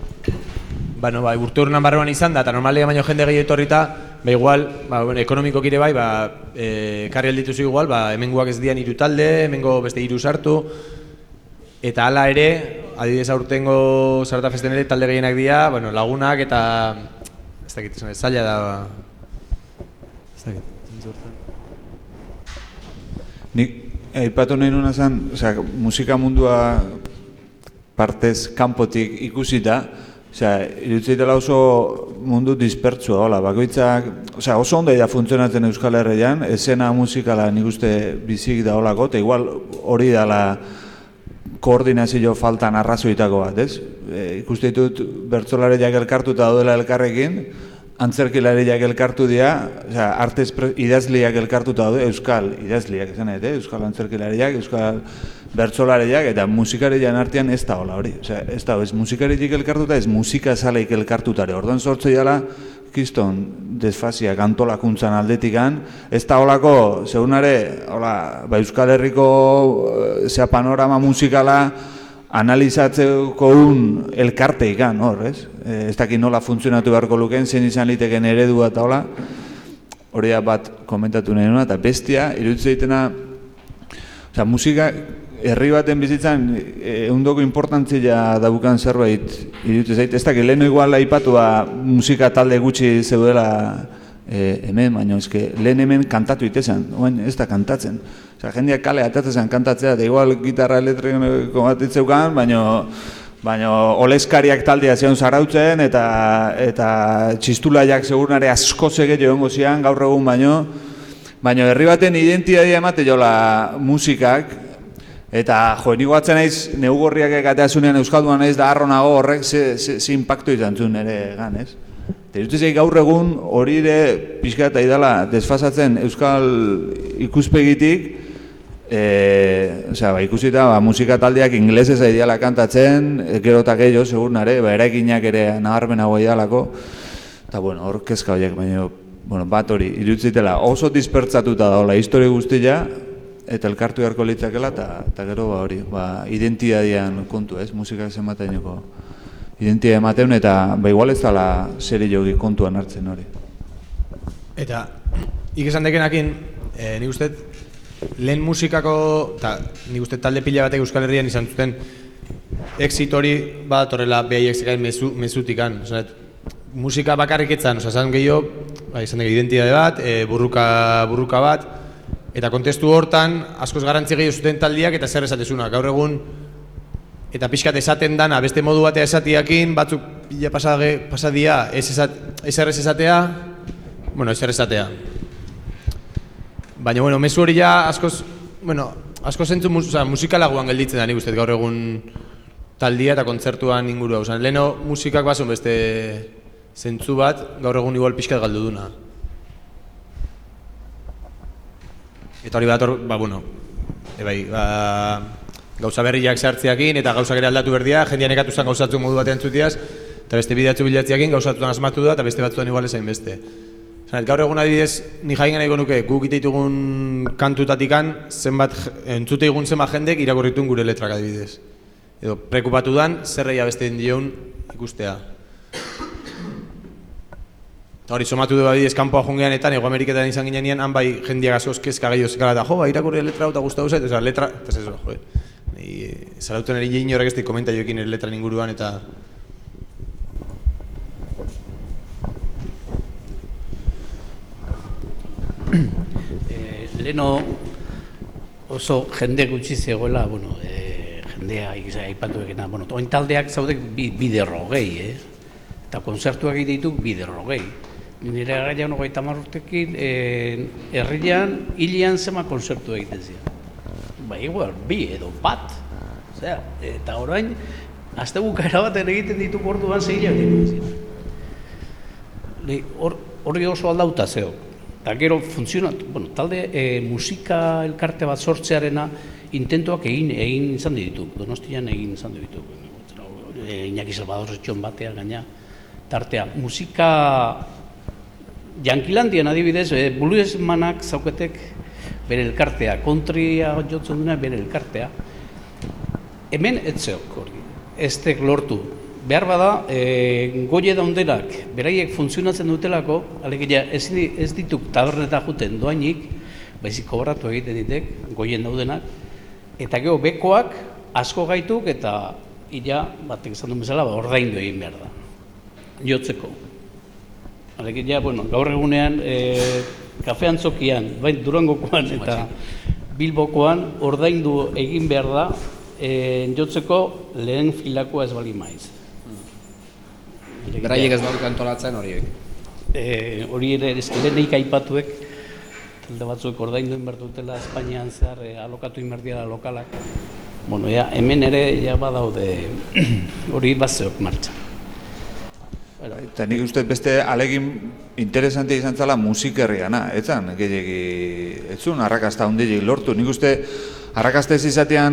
urte hurrenan barruan izan da, eta normalia baino jende gehiago etorrita, igual, ekonomiko kire bai, karri aldituzu igual, hemengoak ez dian 3 talde, hemengo beste 3 sartu, eta hala ere, adibidez aurtengo Zarata Festen ere talde gehienak dira, lagunak eta, ez dakit, zaila da, ez dakit. Nik aipatu nahi nuna zen, musika mundua partez kanpotik ikusita, iruditzeitela oso mundu dispertsua, bakoitzak, oso ondo da funtzionatzen Euskal Herrian, esena musikala nik uste bizik da holako, eta igual hori dela koordinazio faltan arrazoitako bat, ez? Ikuste ditut bertsolariak elkartuta daudela elkarrekin, antzerkilariak elkartu dira, idazliak elkartuta daude, euskal idazliak esan euskal antzerkilariak, euskal bertsolariak, eta musikarian artean ez da hola hori. Ez da, ez musikaritik elkartuta, ez musikazaleik elkartutare. Orduan sortze dira, kiston desfasiak antolakuntzan aldetikan, ez da holako, segunare, Euskal Herriko panorama musikala, analizatzeko elkarteikan, ez? Ez dakit nola funtzionatu beharko lukeen, zen izan liteken eredua eta hola, hori bat komentatu nahi nuna, eta bestia, iruditzen ditena, musika, herri baten bizitzan, eundoko importantzia daukan zerbait, iruditzen zait, ez dakit, leheno igual aipatua musika talde gutxi zeudela hemen, baina lehen hemen kantatu itezan, ez da kantatzen. Jendeak kale atatzen kantatzea, eta igual gitarra elektriko bat itzeukan, baina oleskariak taldea zion zarautzen, eta txistulaiak segurnare asko zege joango zian gaur egun baina herri baten identitatea emate jola musikak, eta nigo batzen naiz, neugorriak ekateasunean euskalduan naiz da arronago horrek ze impactu izan zuen ere gan, ez? Eta irutizei gaur egun hori ere pixka eta idala desfasatzen euskal ikuspegitik, ikusita musika taldeak inglesez aideala kantatzen, gero eta gehiago, segurnare, eraikinak ere nabarmenago idalako, eta hor kezka horiek, baina bat hori, irutzitela oso dispertsatuta daola historia guztia, eta elkartu beharko litzakela, eta gero hori, identitatean kontu ez, musikak zenbatainoko identitatea ematen, eta igual ez dala seri jogi kontuan hartzen hori. Eta, ikesan dekenakin, nik uste, lehen musikako, eta nik uste talde pila batek Euskal Herrian izan zuten exit hori bat horrela behaiek zekain mezutikan. Musika bakarrik etzan, zan gehiago, izan dugu identitate bat, burruka bat, eta kontestu hortan askoz garrantzi gehiago zuten taldiak eta zer esatezuna. Gaur egun, eta pixkat esaten dana, beste modu batea esatiakin, batzuk pila pasadia, ezer ez esatea, ezer esatea. Baina, mezu hori ja askoz bueno, asko zentzu musikalagoan gelditzen da nik uste gaur egun taldia eta kontzertuan ingurua. Leheno musikak bazen beste zentzu bat, gaur egun igual pixkat galdu duna. Eta hori bat hor, gauza berriak sartziakin eta gauzak ere aldatu berdia, jendean ekatu zen gauzatzen modu batean zutiaz, eta beste bideatzu bilatziakin gauzatutan asmatu da, eta beste batzuan igual ezain beste. Gaur egun adibidez, ni jaingen nahiko nuke, guk iteitugun kantutatikan, entzute egun zenbat jendek irakurritun gure letrak adibidez. Edo, prekupatu dan, zerreia beste dioun ikustea. Eta hori, somatu du adibidez, kanpoa jungean eta Ego Ameriketan izan ginean, han bai jendiak askoz kezka gehiago zekala eta irakurri letra hau eta guztau zait, letra, eta ez zarauten eri jein horrek ez da komentaioekin letran inguruan eta... Leheno oso jende gutxi zegoela, jendea aipatu egena, oin taldeak zaudek bide rogei, eta konzertuak ditu bide rogei. Nire garaian 30 urtekin, herrian, hilian zema konzertu egiten ziren. Igual, bi edo bat. Eta orain, azte bukaera baten egiten ditu orduan zehila egiten ziren. Hori oso aldauta zeo. Eta gero funtzionatu, talde musika elkarte bat sortzearena intentoak egin izan ditu, Donostian egin izan ditu. Iñaki Salvador Etxon batean gaina, tartea. Musika Jankilandian adibidez, bluesmanak zauketek bere elkartea, kontria jotzen duna bere elkartea. Hemen etzeok hori, ez tek lortu. Behar bada, goie daundenak, beraiek funtzionatzen dutelako, alegia ez dituk taberneta juten doainik, baizik kobratu egiten ditek, goien daudenak, eta gero bekoak asko gaituk eta ila, batek esan duen bezala, ordaindu egin behar da, jotzeko. Alegia, gaur egunean, kafe antzokian, Durangokoan eta Bilbokoan, ordaindu egin behar da, jotzeko lehen filakoa ez bali maiz. Beraiek ez daudik antolatzen horiek. Hori ere neik aipatuek, talde batzuek ordainduen berdutela Espainian zehar alokatu inberdiara lokalak. Hemen ere badaude hori batzeok martxan. Eta nik uste beste alegin interesantea izan zala musikerriana, etzan, ez zuen arrakasta hundilik lortu. Nik uste arrakasta ez izatean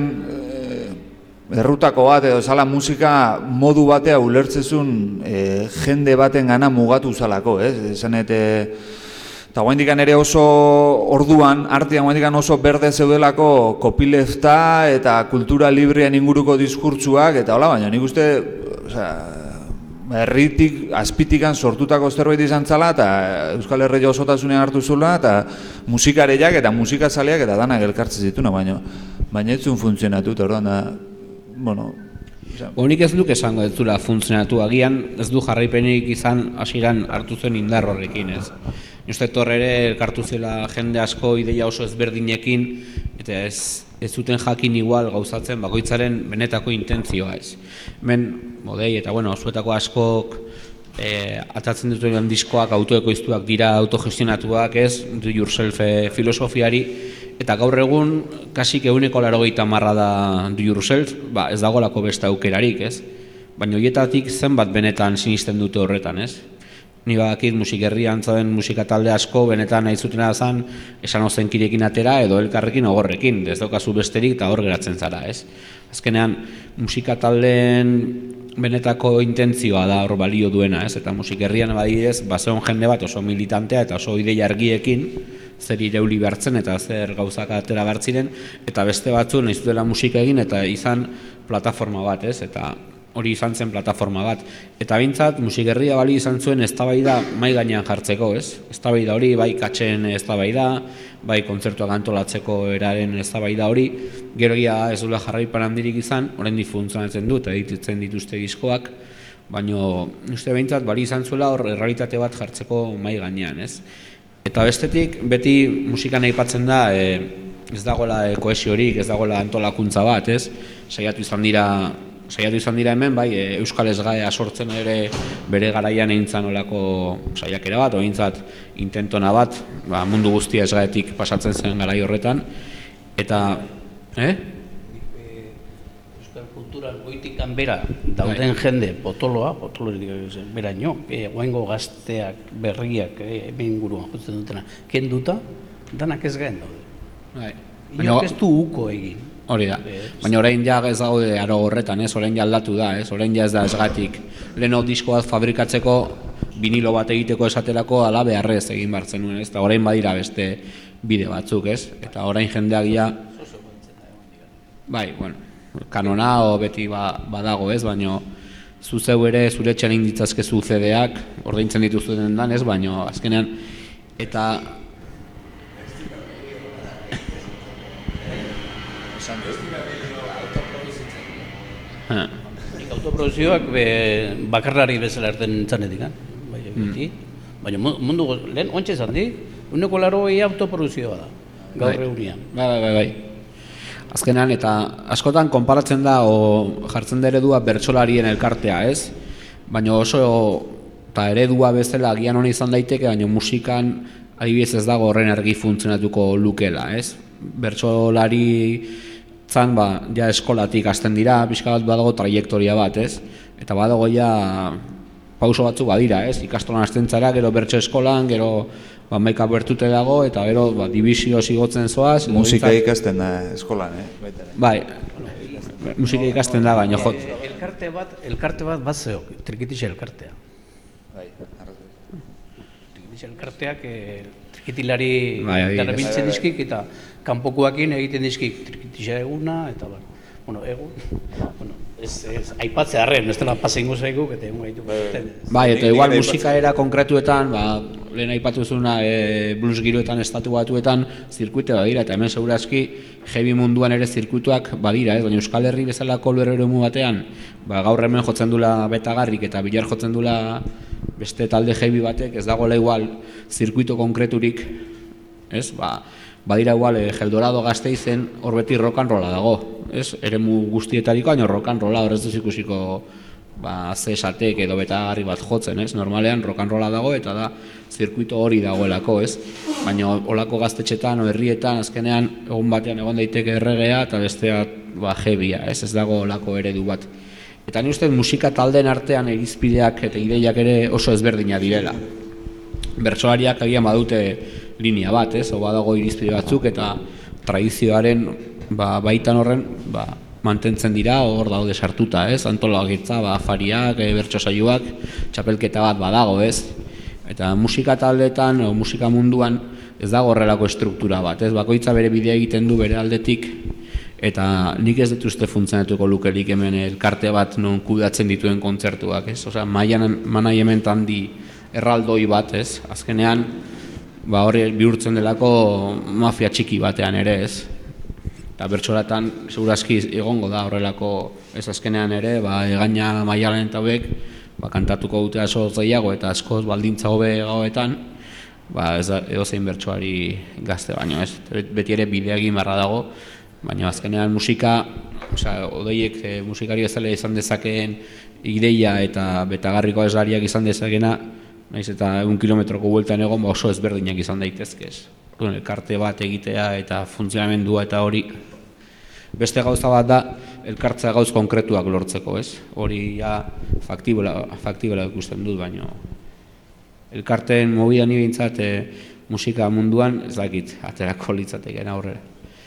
errutako bat edo zala musika modu batea ulertzezun jende baten gana mugatu zalako, esanet, eta guaindikan ere oso orduan, artean guaindikan oso berde zeudelako kopilefta eta kultura librean inguruko diskurtsuak, eta hola, baina nik uste, herritik, azpitikan sortutako zerbait izan zala, eta Euskal Herria osotasunean hartu zula, eta musikareiak eta musikazaleak eta danak elkartzen zituna, baina ez zuen funtzionatu, eta orduan da, Honik ez duk esango ez zula funtzionatu, agian ez du jarraipenik izan hasieran hartu zen indar horrekin, ez? Uste ere elkartu zela jende asko ideia oso ezberdinekin, eta ez zuten jakin igual gauzatzen bakoitzaren benetako intentzioa, ez? Hemen, modei, eta zuetako askok atatzen duten diskoak autoekoiztuak dira, autogestionatuak, ez? Do yourself filosofiari, eta gaur egun, kasik 80% da do yourself, ez dagolako beste aukerarik, ez? Baina horietatik zenbat benetan sinisten dute horretan, ez? Ni badakit musikerrian zauden musikatalde asko benetan nahi zutena zen esan ozenkirekin atera edo elkarrekin ogorrekin, ez daukazu besterik eta hor geratzen zara, ez? Azkenean musikataldeen benetako intentzioa da hor balio duena, ez? Eta musikerrian badidez, bazeon jende bat oso militantea eta oso ideia argiekin zer ireuli behartzen eta zer gauzak atera behartziren, eta beste batzu nahi zutela musika egin eta izan plataforma bat, ez? Eta hori izan zen plataforma bat. Eta bintzat, musikerria bali izan zuen eztabaida mai gainean jartzeko, ez? Eztabaida hori, bai katxen eztabaida, bai kontzertuak antolatzeko eraren eztabaida hori, gero egia ez duela jarraipan handirik izan, oraindik funtzionatzen du eta editatzen dituzte diskoak, baina uste behintzat bali izan zuela hor errealitate bat jartzeko mai gainean, ez? Eta bestetik, beti musikan aipatzen da, ez dagoela kohesiorik, ez dagoela antolakuntza bat, ez? Saiatu izan dira hemen, bai, Euskal Esgaea sortzen ere bere garaian eintzan olako saiakera bat, ointzat intentona bat, mundu guztia esgaetik pasatzen zen garai horretan, Eta, Euskal kulturan goitikan bera dauden jende potoloa beraino, guaingo gazteak, berriak, hemen inguruan jotzen dutena, kenduta, danak ez gain daude. Inork ez du uko egin. Hori da, baina orain ja ez daude aro horretan, orain ja aldatu da, orain ja ez da esgatik. Leheno disko bat fabrikatzeko, vinilo bat egiteko esaterako ala beharrez egin bartzen nuen, eta orain badira beste bide batzuk, eta orain jendeak ja... Bai, bueno, kanona o beti badago, baina zuzeu ere zure etxean inditzazkezu CD-ak, ordaintzen dituzu dendan, baina azkenean, eta... Autoproduzioak bakarlari bezala erten txanetik, baina mundu lehen ontsa izan di, 180 autoproduzioa da, gaur egunean. Bai. Azkenean, eta askotan konparatzen da, o jartzen da eredua bertsolarien elkartea, baina oso eta eredua bezala agian hona izan daiteke, baina musikan adibidez ez dago horren argi funtzionatuko lukela, bertsolari zan, ja eskolatik hasten dira, pixka bat badago trajektoria bat, eta badago ja pauso batzu badira, ikastolan hasten zara, gero bertso eskolan, gero maika bertute dago, eta gero dibizio zigotzen zoaz. Musika ikasten da eskolan, Bai, musika ikasten da, baina jot. Elkarte bat zeok, Trikitixe elkartea. Trikitixe elkarteak trikitilari darabiltzen dizkik, eta kanpokoakin egiten dizkik Trikitixe eguna, eta egun, aipatze harren, ez dela pasa ingo zaiguk, eta egun gaitu. Bai, eta igual musika era konkretuetan, lehen aipatu zuna blues giroetan, estatu batuetan, zirkuite badira, eta hemen segurazki heavy munduan ere zirkuituak badira, baina Euskal Herri bezalako eremu batean, gaur hemen jotzen dula Betagarrik eta Bilar jotzen dula beste talde heavy batek, ez dagoela igual zirkuito konkreturik, badira igual Geldorado Gasteizen hor beti rock and rolla dago, eremu guztietariko, baina rock and rolla horrez duz ikusiko zesatek edo Betagarri bat jotzen, normalean rock and rolla dago eta da zirkuito hori dagoelako, baina olako gaztetxetan o herrietan azkenean egun batean egon daiteke erregea eta bestea heavya, ez dago olako eredu bat. Eta ni uste musika taldeen artean irizpideak eta ideiak ere oso ezberdina direla. Bertsolariak agian badute linea bat, o badago irizpide batzuk eta tradizioaren baitan horren mantentzen dira, hor daude sartuta, antolagitza, afariak, bertso saioak, txapelketa bat badago, eta musika taldeetan o musika munduan ez dago horrelako estruktura bat, bakoitza bere bidea egiten du bere aldetik, eta nik ez dituzte funtzionatuko lukerik hemen elkarte bat non kudatzen dituen kontzertuak, management handi erraldoi bat, azkenean hori bihurtzen delako mafia txiki batean ere, eta bertsolatan segurazki egongo da horrelako azkenean ere, egaina Maialen eta hauek kantatuko dute aso gehiago eta askoz baldintza hobe gauetan, ez da edozein bertsoari gazte baino, beti ere bidea egin barra dago, baina azkenean musika, odeiek musikari bezala izan dezakeen ideia eta Betagarriko abeslariak izan dezakena, naiz eta 1 kilometroko bueltan egon oso ezberdinak izan daitezke. Elkarte bat egitea eta funtzionamendua eta hori beste gauza bat da elkartzea gauz konkretuak lortzeko, hori ja faktibela ikusten dut, baina elkarteen mobidan ibintzat musika munduan ez dakit aterako litzateken aurrera.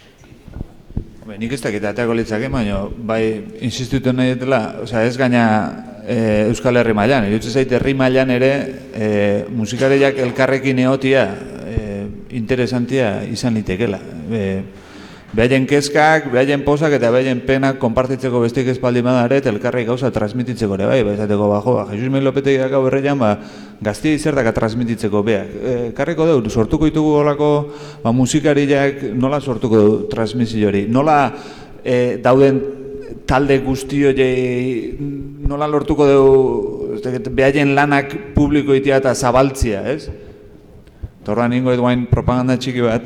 Nik ez dakit aterako litzake, baina bai insistutu nahi dutela, ez gaina Euskal Herri mailan, irutzen zait herri mailan ere musikariak elkarrekin egotia interesantia izan litekela. Behaien kezkak, behaien posak eta behaien penak konpartitzeko bestik espaldi madare eta elkarri gauza transmititzeko ere bai, esateko Jesus Mail Lopetegik hau berreian gazti zertaka transmititzeko beak. Karriko dut, sortuko ditugu olako musikariak nola sortuko du transmisio hori, nola dauden talde guzti hori nola lortuko dugu behaien lanak publiko itea eta zabaltzia, Torra ningo eduain propaganda txiki bat.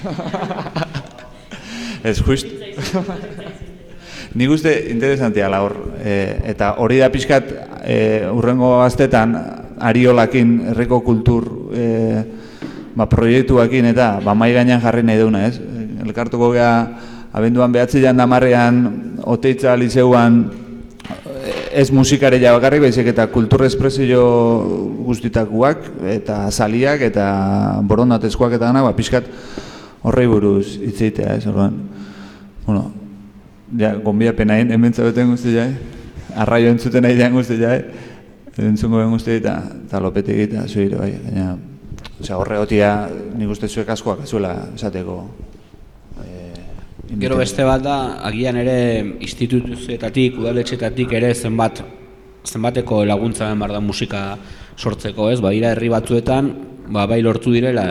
Ez just. Nik uste interesantia hor, eta hori da pixkat urrengo gaztetan Ariolakin herriko kultur proiektuakin eta mai gainean jarri nahi duna, elkartuko gea abenduan 9-10 Oteitza Liseuan ez musikare ja bakarrik, baizik eta kultur espresio guztitakoak eta zaliak eta borondatezkoak eta ganak, pixkat horrei buruz hitz egitea, ez orduan. Bueno, ja, gonbidapena hemen zaudeten guztia, arraio entzuten nahi dian guztia, entzungo ben guztia eta lopetik eta zuire, bai. Horre gotia nik uste zuek askoak azuela esateko. Gero beste bat da, agian ere instituzioetatik, udaletxetatik ere zenbateko laguntza behar da musika sortzeko, ez? Badira herri batzuetan, bai lortu direla,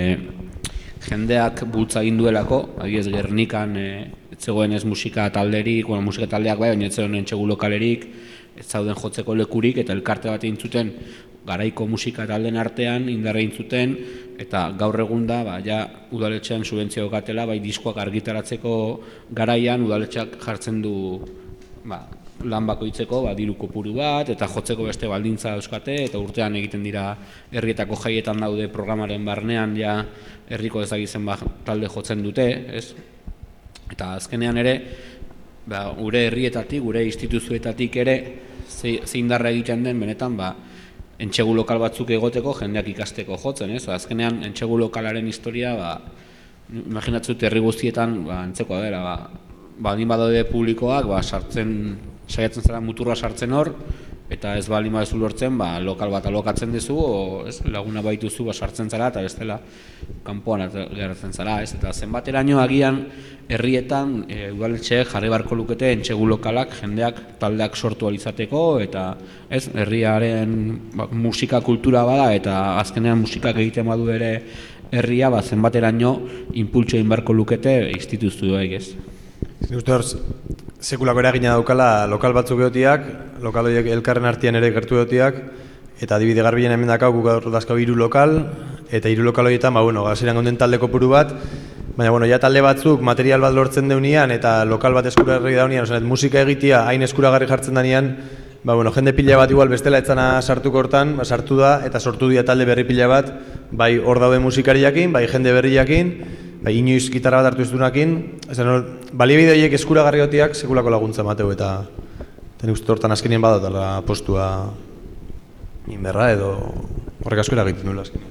jendeak bultza egin duelako, adibidez Gernikan ez zegoen ez musika talderik, musika taldeak bai, baina ez zegoen entxegu lokalerik, ez zauden jotzeko lekurik, eta elkarte bat egin zuten garaiko musika taldeen artean indarra egin zuten, eta gaur egun da, ja, udaletxean subentzio gatela, bai diskoak argitaratzeko garaian udaletxeak jartzen du lan bakoitzeko diru kopuru bat, eta jotzeko beste baldintza dauzkate, eta urtean egiten dira herrietako jaietan daude programaren barnean, ja, herriko ezagizen talde jotzen dute, ez? Eta azkenean ere, gure herrietatik, gure instituzioetatik ere, zeindarra egiten den, benetan, entxegu lokal batzuk egoteko jendeak ikasteko jotzen, ez? Azkenean, entxegu lokalaren historia, imaginatzut herri guztietan, antzekoa dela, baldin badaude publikoak, saiatzen zara muturra sartzen hor, eta ez baldin badezu lortzen, lokal bat alokatzen duzu, laguna baituzu sartzen zara, eta bestela kanpoan geratzen zara, ez? Eta zenbateraino agian herrietan udaletxeek jarri beharko lukete entxegu lokalak jendeak taldeak sortu alizateko, eta ez, herriaren musika kultura bada, eta azkenean musikak egiten badu ere herria, zenbateraino inpultso egin beharko lukete instituzioek, ez? Uste hor, sekulako eragina daukala lokal batzuk egotiak, lokal horiek elkarren artean ere gertu egotiak, eta adibide garbien hemen dakau, guk dazkau 3 lokal, eta 3 lokal horietan, gazeran gonden talde kopuru bat, baina, ja talde batzuk material bat lortzen deunean, eta lokal bat eskuragarri daunean, musika egitea hain eskuragarri jartzen danean, jende pila bat igual bestela etzana sartuko hortan, sartu da, eta sortu dira talde berri pila bat, bai hor daude musikariakin, bai jende berriakin, inoiz gitarra bat hartu ez dunakin, baliabide horiek eskuragarri gotiak sekulako laguntza mateu, eta nik uste hortan azkenien badatala postua inberra edo horrek asko eragiten duela azkenien.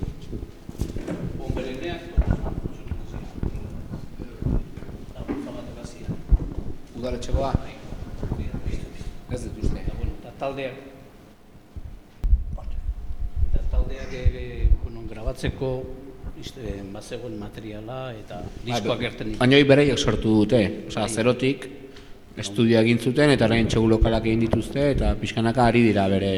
Udaletxekoa? Ez dut uste. Eta taldeak grabatzeko bazegoen materiala eta diskoak gerten ditu. Baina bereiek sortu dute, zerotik estudioa egin zuten eta orain entxegu lokalak egin dituzte eta pixkanaka ari dira bere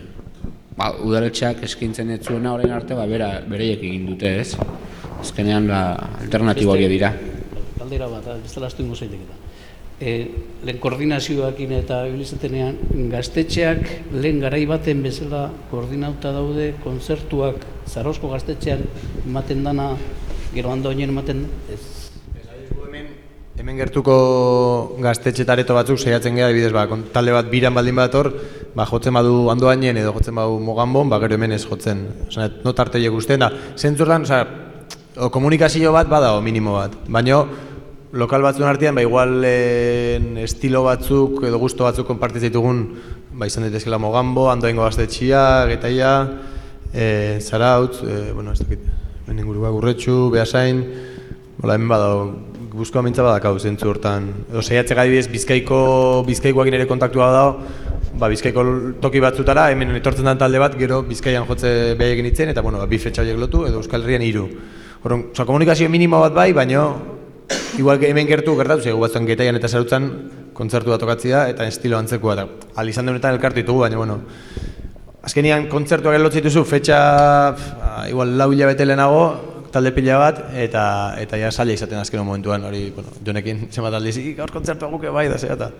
udaletxeak eskintzen ez zuena orain arte bereiek egin dute, ez? Azkenean alternatiboak dira. Kaldera bat, bestela astu ingo zaiteketa. Lehen koordinazioakin eta ibilizatenean gaztetxeak lehen garai baten bezala koordinauta daude kontzertuak Zarausko gaztetxean ematen dana, gero Andoainen ematen ez? Hemen gertuko gaztetxetareto batzuk saiatzen gara, adibidez, talde bat biran baldin bat hor, jotzen badu Andoainen edo jotzen badu Moganbon, gero hemen ez jotzen. Notarteiek usten da, zentzurtan, komunikazio bat badao, minimo bat, baina lokal batzuen artean, igual estilo batzuk edo gusto batzuk konpartiz ditugun, izan daitezkela Moganbo, Andoaingo gaztetxia, Getaia, Zarautz, ez dakit, inguruak Urretxu, Beasain, hemen badao, Gipuzkoa mintza badakau zentzu hortan. Edo saiatzek adibidez, Bizkaikoakin ere kontaktua dago, Bizkaiko toki batzutara, hemen etortzen den talde bat, gero Bizkaian jotze behaiekin itzen, eta bi fetxa horiek lotu, edo Euskal Herrian 3. Komunikazio minimo bat bai, baina igual hemen gertatu zego batzuen Getaian eta Zarautzan kontzertu bat tokatzea eta estilo antzekoa da. Izan denetan elkartu ditugu, baina azkenian kontzertuak elotzen dituzu, fetxa igual 4 hilabete lehenago, talde pila bat, eta ja salia izaten azken momentuan, hori, jonekin zemat aldiz, gaur kontzertua guke bai da zea, eta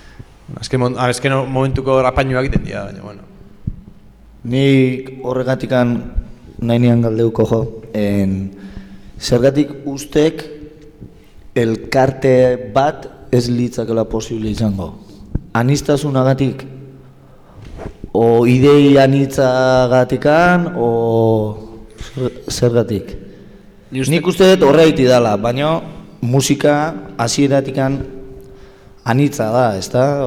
azken momentuko rapainoak egiten dira, baina, Nik horregatikan nahi nian galdeuko jo, zergatik ustek elkarte bat ez litzakela posible izango. Anistasunagatik, o idei anitzagatikan, o zergatik. Nik uste dut horreiti dela, baina musika hasieratik anitza da, ezta?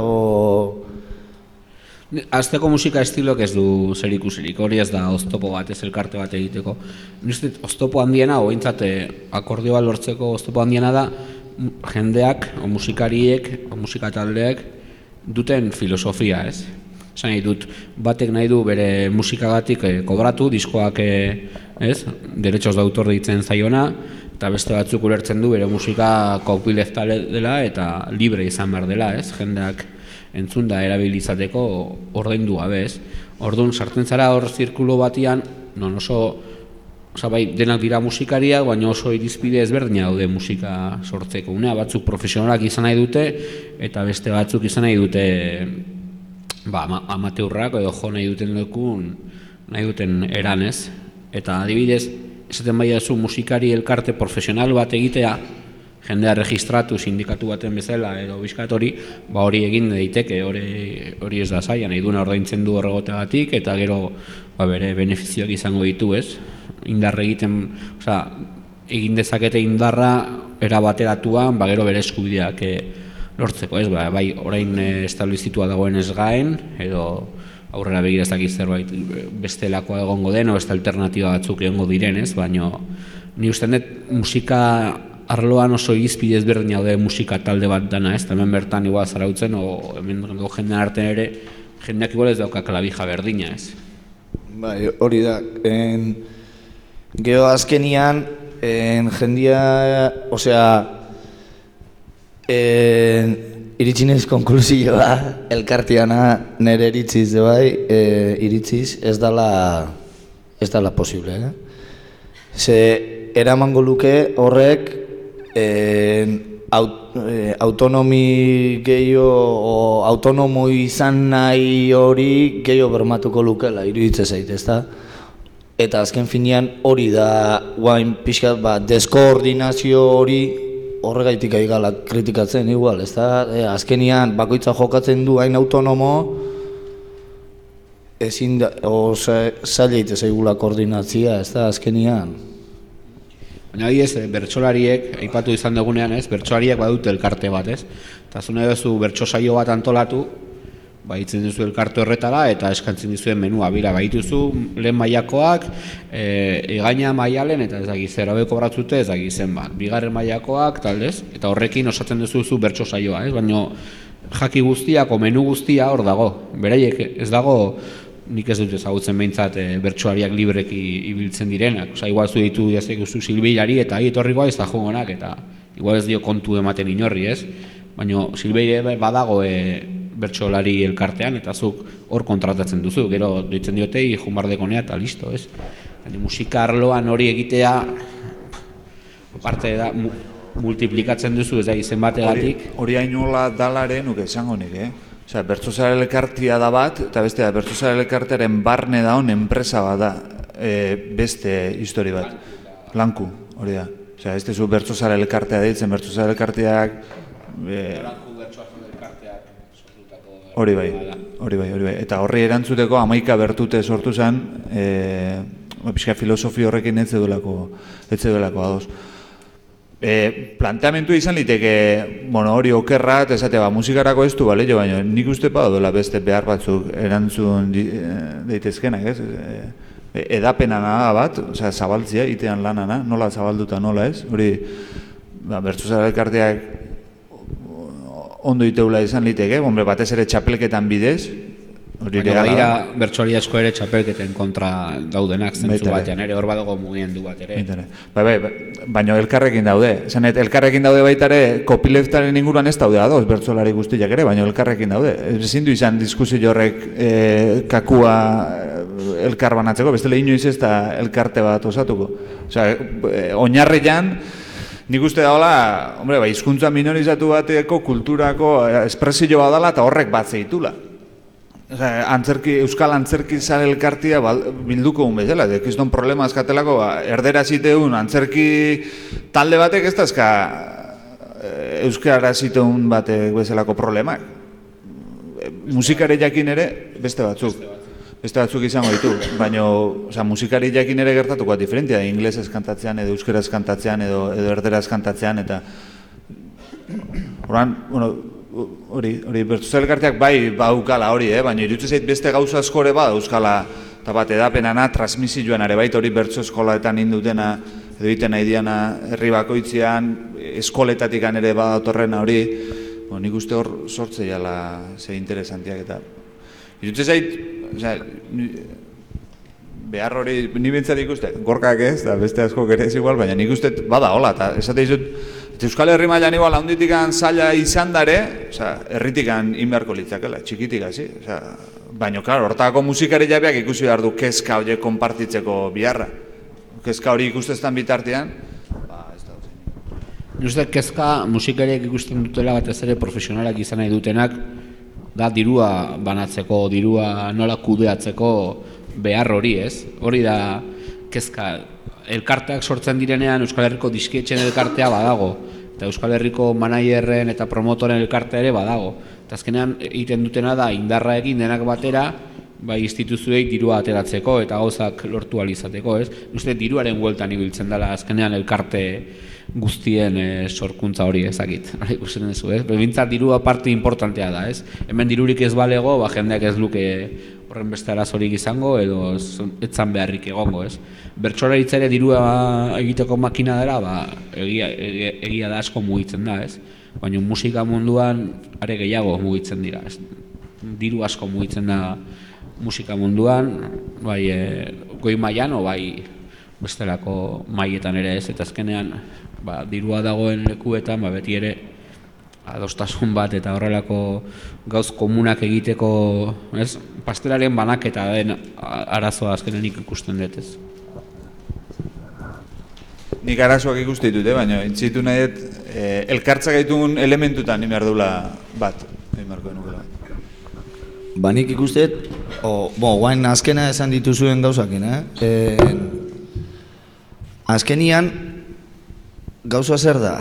Azteko musika estilok ez du zerikusirik, hori ez da oztopo bat, ez elkarte bat egiteko. Nire oztopo handiena, ointzat akordioa lortzeko oztopo handiena da, jendeak, o musikariek, o musikataldeak duten filosofia, ez? Esan nahi dut, batek nahi du bere musikagatik kobratu, diskoak, ez? Derechos d'autor ditzen zaiona, eta beste batzuk ulertzen du bere musika kopilezta dela eta libre izan behar dela, ez? Jendeak entzun da erabilizateko ordaindu gabe, ez? Orduan sartzen zara hor zirkulo batian, bai, denak dira musikariak, baina oso irizpide ezberdina daude musika sortzeko. Unea batzuk profesionalak izan nahi dute, eta beste batzuk izan nahi dute amateurrak edo jo nahi duten eran, ez? Eta adibidez, esaten bai zu musikari elkarte profesional bat egitea, jendea registratu sindikatu baten bezala edo bizkat hori egin daiteke, hori ez da zaila, nahi duena ordaintzen du horregoteagatik eta gero bere benefizioak izango ditu, ez? Indarra egin dezakete indarra erabateratuan, gero bere eskubideak lortzeko, ez? Bai, orain establezitua dagoen ez gaen, edo aurrera begira ez dakiz zerbait bestelakoa egongo den, o beste alternatiba batzuk egongo diren, ez? Baina ni uste dut musika arloan oso irizpide ezberdin daude musika talde bat dana, ez? Hemen bertan igual zarautzen, o hemen jendean artean ere, jendeak igual ez dauka klabija berdina, ez? Bai, hori da. Gero azkenian, jendia, iritzinez konklusioa, elkartiana nire iritziz, iritziz, ez dala posible, Ze eramango luke horrek autonomi gehiago, autonomo izan nahi hori gehiago bermatuko lukela, iruditze zait, ezta? Eta azken finean hori da, guain pixkat, deskoordinazio hori horregaitik aigala kritikatzen igual, ezta? Azkenian bakoitza jokatzen du hain autonomo, ezin da, zaila ite zaigula koordinatzia, ezta, azkenian. Baina ez, bertsolariek, aipatu izan dugunean, ez, bertsolariek badute elkarte bat, ez? Eta zune duzu bertso saio bat antolatu, baitzen duzu elkarte horretara eta eskantzen dizuen menua, baituzu lehen mailakoak, egaina maialen eta ez dakiz, zerabe kobratzute ez dakiz zenbat, bigarren mailakoak, taldez, eta horrekin osatzen duzu bertso saioa, ez? Baina jaki guztiako, menu guztia hor dago, beraiek ez dago, nik ez dut ezagutzen behintzat bertsolariak libreki ibiltzen direnak. Igual zu ditu jazeikuzu Silbeirari eta etorrikoa ez da jongonak, eta igual ez dio kontu ematen inorri, ez? Baina Silbeire badago bertsolari elkartean, eta zuk hor kontratatzen duzu, gero ditzen diotei junbardekonea eta listo, ez? Musika arloan hori egitea, aparte da, multiplikatzen duzu, ez da, izen bategatik. Hori hainola dalare nuke esango nik, Osea, bertsozale elkartia da bat, eta beste da, bertsozale elkartearen barne daun enpresa bat da, beste histori bat, lanku, hori da. Osea, ez dezu bertsozale elkartea deitzen, bertsozale elkarteak... Hori bai. Eta horri erantzuteko 11 bertute sortu zen, pixka filosofi horrekin ez zedulako ados. Planteamentu izan liteke, hori okerra, eta esate, musikarako ez du, baina nik uste badola beste behar batzuk erantzun daitezkenak, ez? Edapena naha bat, zabaltzia, itean lanana, nola zabalduta nola, ez? Hori, bertsozale elkarteak ondo iteula izan liteke, batez ere txapelketan bidez, Baina bertsolari asko ere txapelketen kontra daudenak zentzu batean ere, hor badago mugiendu bat ere. Baina elkarrekin daude. Elkarrekin daude baita ere, kopileftaren inguruan ez daude adoz bertsolari guztiak ere, baina elkarrekin daude. Ezin du izan diskusio horrek kakua elkar banatzeko, bestela inoiz ez da elkarte bat osatuko. Oinarrian, nik uste daola, hizkuntza minorizatu bateko kulturako espresio bat dela eta horrek bat zeitula. Euskal antzerki zare elkartia bilduko un bezala, dekizton problema azkatelako, erdera ziteun antzerki talde batek ez dazka euskara ziteun batek bezalako problemak. Musikare jakin ere beste batzuk. beste batzuk izango ditu, baina musikari jakin ere gertatuko diferentia, inglesez kantatzean, edo euskeraz kantatzean, edo erderaz kantatzean, eta hori bertuzte elkarteak bai baukala hori, baina iruditzen zait beste gauza askore badauzkala, eta bat edapenana, transmisioan ere baita hori bertso eskolaetan indutena, edo egiten nahi diana herri bakoitzean, eskoletatik ere badatorrena hori, nik uste hor sortze jala ze interesantiak eta iruditzen zait, behar hori ni bintzat ikuste, gorkak ez, da beste asko ere ez igual, baina nik uste bada hola, eta esate dizut, Euskal Herri mailan igual haunditikan zaila izan dare, herritikan inberko litzakela, txikitik hasi, baina, klar, hortako musikari jabeak ikusi behar du kezka horiek konpartitzeko biharra. Kezka hori ikusteztan bitartean, ez da hori. Uste, kezka musikariak ikusten dutela batez ere profesionalak izan nahi dutenak, da dirua banatzeko, dirua nola kudeatzeko behar hori, ez? Hori da kezka. Elkarteak sortzen direnean Euskal Herriko diskietxen elkartea badago, eta Euskal Herriko manaierren eta promotoren elkartea ere badago. Eta azkenean egiten dutena da indarra egin denak batera, bai instituzioei dirua ateratzeko eta gauzak lortu ahal izateko, ez? Uste diruaren bueltan ibiltzen dela azkenean elkarte guztien sorkuntza hori ezakit. Hori ikusten duzu, ez? Bintzat dirua parte importantea da, ez? Hemen dirurik ez balego, jendeak ez luke horren beste arazorik izango edo etzan beharrik egongo, ez? Bertsolaritza ere dirua egiteko makina dela, egia da asko mugitzen da, ez? Baina musika munduan are gehiago mugitzen dira, ez? Diru asko mugitzen da musika munduan, bai goi mailan o bai bestelako mailetan ere, ez? Eta azkenean dirua dagoen lekuetan beti ere adostasun bat eta horrelako gauz komunak egiteko, ez? Pastelaren banaketa den arazoa azkenean ikusten dut, ez? Nik arazoak ikuste ditut, baina intzitu nahi dut elkartza gaitun elementutan ni behar dula bat, marko denukela. Nik ikuste dut, guain azkena esan dituzuen gauzakin, azkenian gauza zer da,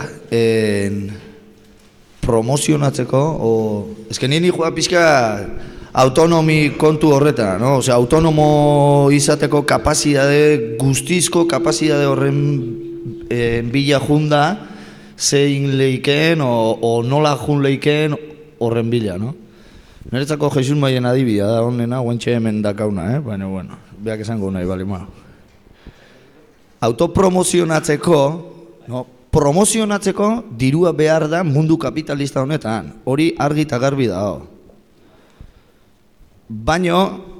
promozionatzeko, ezkenien joa pixka autonomi kontu horretan, no? Osea, autonomo izateko kapazidade, guztizko kapazidade horren bila junda, zein leikeen o nola jun leikeen horren bila, no? Niretzako Jesus Maien adibia da, honena, guantxe hemen dakauna, baina, bueno, beak esango nahi, bali, ma. Autopromozionatzeko, no? Promozionatzeko dirua behar da mundu kapitalista honetan, hori argi eta garbi dago. Baina,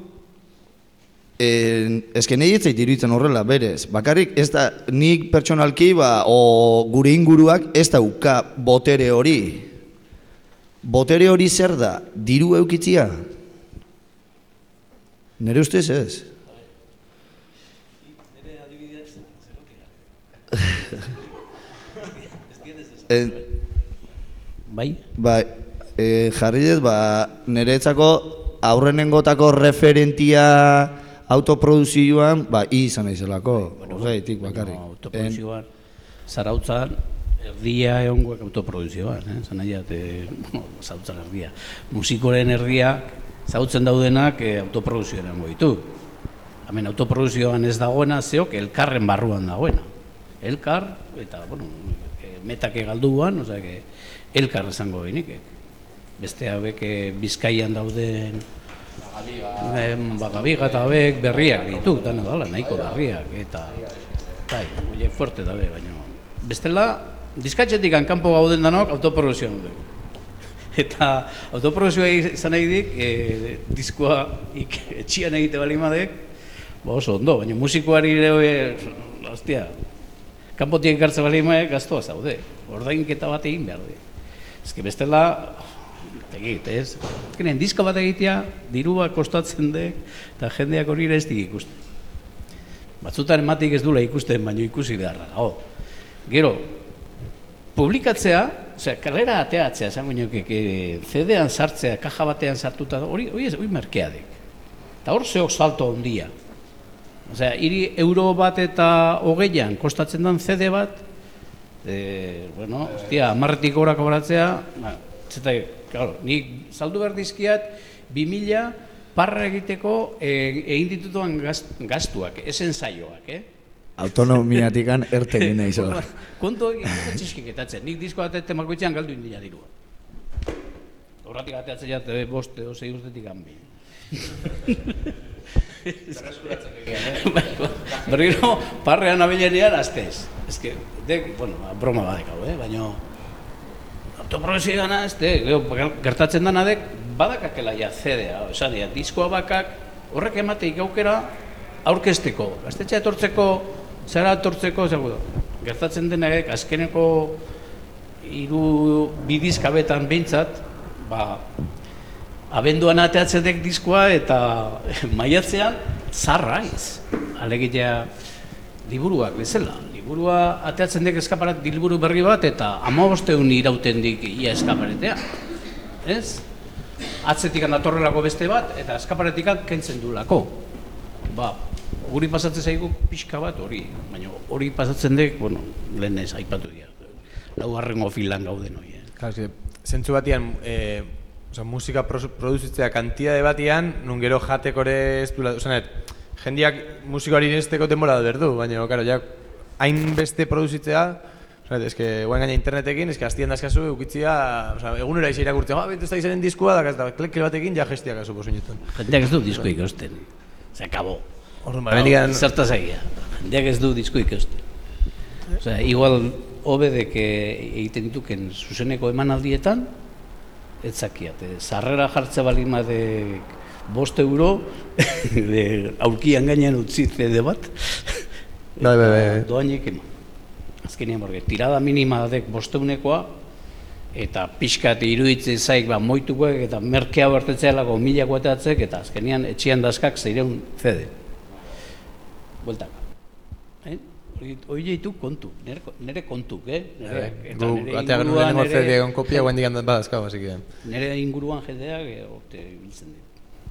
ezken egitzait iruditzen horrela, berez, bakarrik ez da nik pertsonalki o gure inguruak ez dauka botere hori. Botere hori zer da, diru eukitzia? Nere ustez ez? Bai? Jarri dut, niretzako aurrenengotako referentia autoproduzioan, izan naizelako, horreitik bakarrik. Autoproduzioan, Zarautzan, erdia egongoek autoproduzioan, zan nahi Zarautzan erdia. Musikoren erdia, zautzen daudenak autoproduzioan egongo ditu. Hemen autoproduzioan ez dagoena, zeok elkarren barruan dagoena. Elkar, eta, metake galduan, elkar esango behinik. Beste hauek Bizkaian dauden Bagabiga eta hauek berriak ditu, dana dala, nahiko berriak, eta horiek fuerte dabe, baina bestela, diskatxetik kanpo gauden danok autoproduzioan dut. Eta autoproduzioa izan nahi dik, diskoa etxian egite balimadek, oso ondo, baina musikoari ere, hostia, kanpotiek gartze balimadek gaztoa zaude, ordainketa bat egin behar du. Ezke bestela, egit, ez? Ezkenen, diska bat egitea, dirua kostatzen dek, eta jendeak hori ere ez dik ikusten. Batzutan ematik ez dula ikusten, baina ikusi beharra. Gero, publikatzea, kalera ateatzea, esango nioke, CD-an sartzea, kaja batean sartuta, hori merkea dek. Eta hor zeok salto ondia. Hiri euro bat eta hogeian kostatzen den CD bat, amarretik gora kobratzea, nik saldu behar dizkiat 2000 parra egiteko egin ditutuan gastuak, esen zaioak, Autonomiatikan ertegin nahi zo. Konto egin txiskiketatzen, nik disko atetzen markoitzean galdu indila dirua. Horratik ateatzen jat, 5 edo 6 urtetik hanbi. Berriro, parrean abilenean aztez. Ez que, broma badekau, baina autoprogresio gana, gertatzen danadek, badakakela ja CD-a, osadia, diskoa bakak, horrek emateik aukera aurkezteko, gaztetxea etortzeko, zara etortzeko, gertatzen denak, azkeneko 2 dizkabetan behintzat, abenduan ateatzen dek diskoa eta maiatzean zarraiz. Alegitea liburuak bezala. Liburua ateatzen dek eskaparat liburu berri bat eta 15 irauten dik ia eskaparetea. Ez? Atzetik datorrelako beste bat eta eskaparetik kentzen du lako. Guri pasatzen zaigu pixka bat hori, baina hori pasatzen dek, lehen ez aipatu dira. 4. filan gauden hori. Zentzu batian, musika produzitzea kantitate batian, nun gero jatekore ez duela, jendeak musika hori nesteko denbora berdu, baina, hainbeste produzitzea, guain gaina internetekin, aztien dazkazu, eukitzia, egunera izan irakurtzen, ez da izanen diskua, da klekle batekin, ja gestiak azu posunetan. Jendeak ez du disko ikosten, se acabó. Zertaz egia, jendeak ez du disko ikosten. Igual, hobedek egiten dituken zuzeneko emanaldietan, etzakiat, sarrera jartze balimadek 5 euro, aurkian gainean utzi CD bat, doainek eman. Azkenean, tirada minima dek 5 eurokoa, eta pixkat iruditzen zaik moitukoek eta merkea bertetzealako 1000 guatatzek, eta azkenean etxian dazkak 600 CD. Bueltak. Hoi jaitu kontu, nire kontuk, Atea genuen lehenengo CD-egon kopia, guen digan badazkau, hasi que... Nire inguruan jendeak, orte biltzen dut.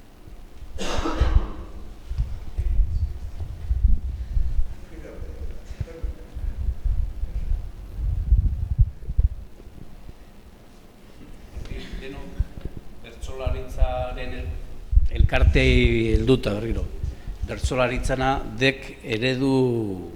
Bertsolaritzaren elkartei helduta berriro. Bertsolaritzana dek eredu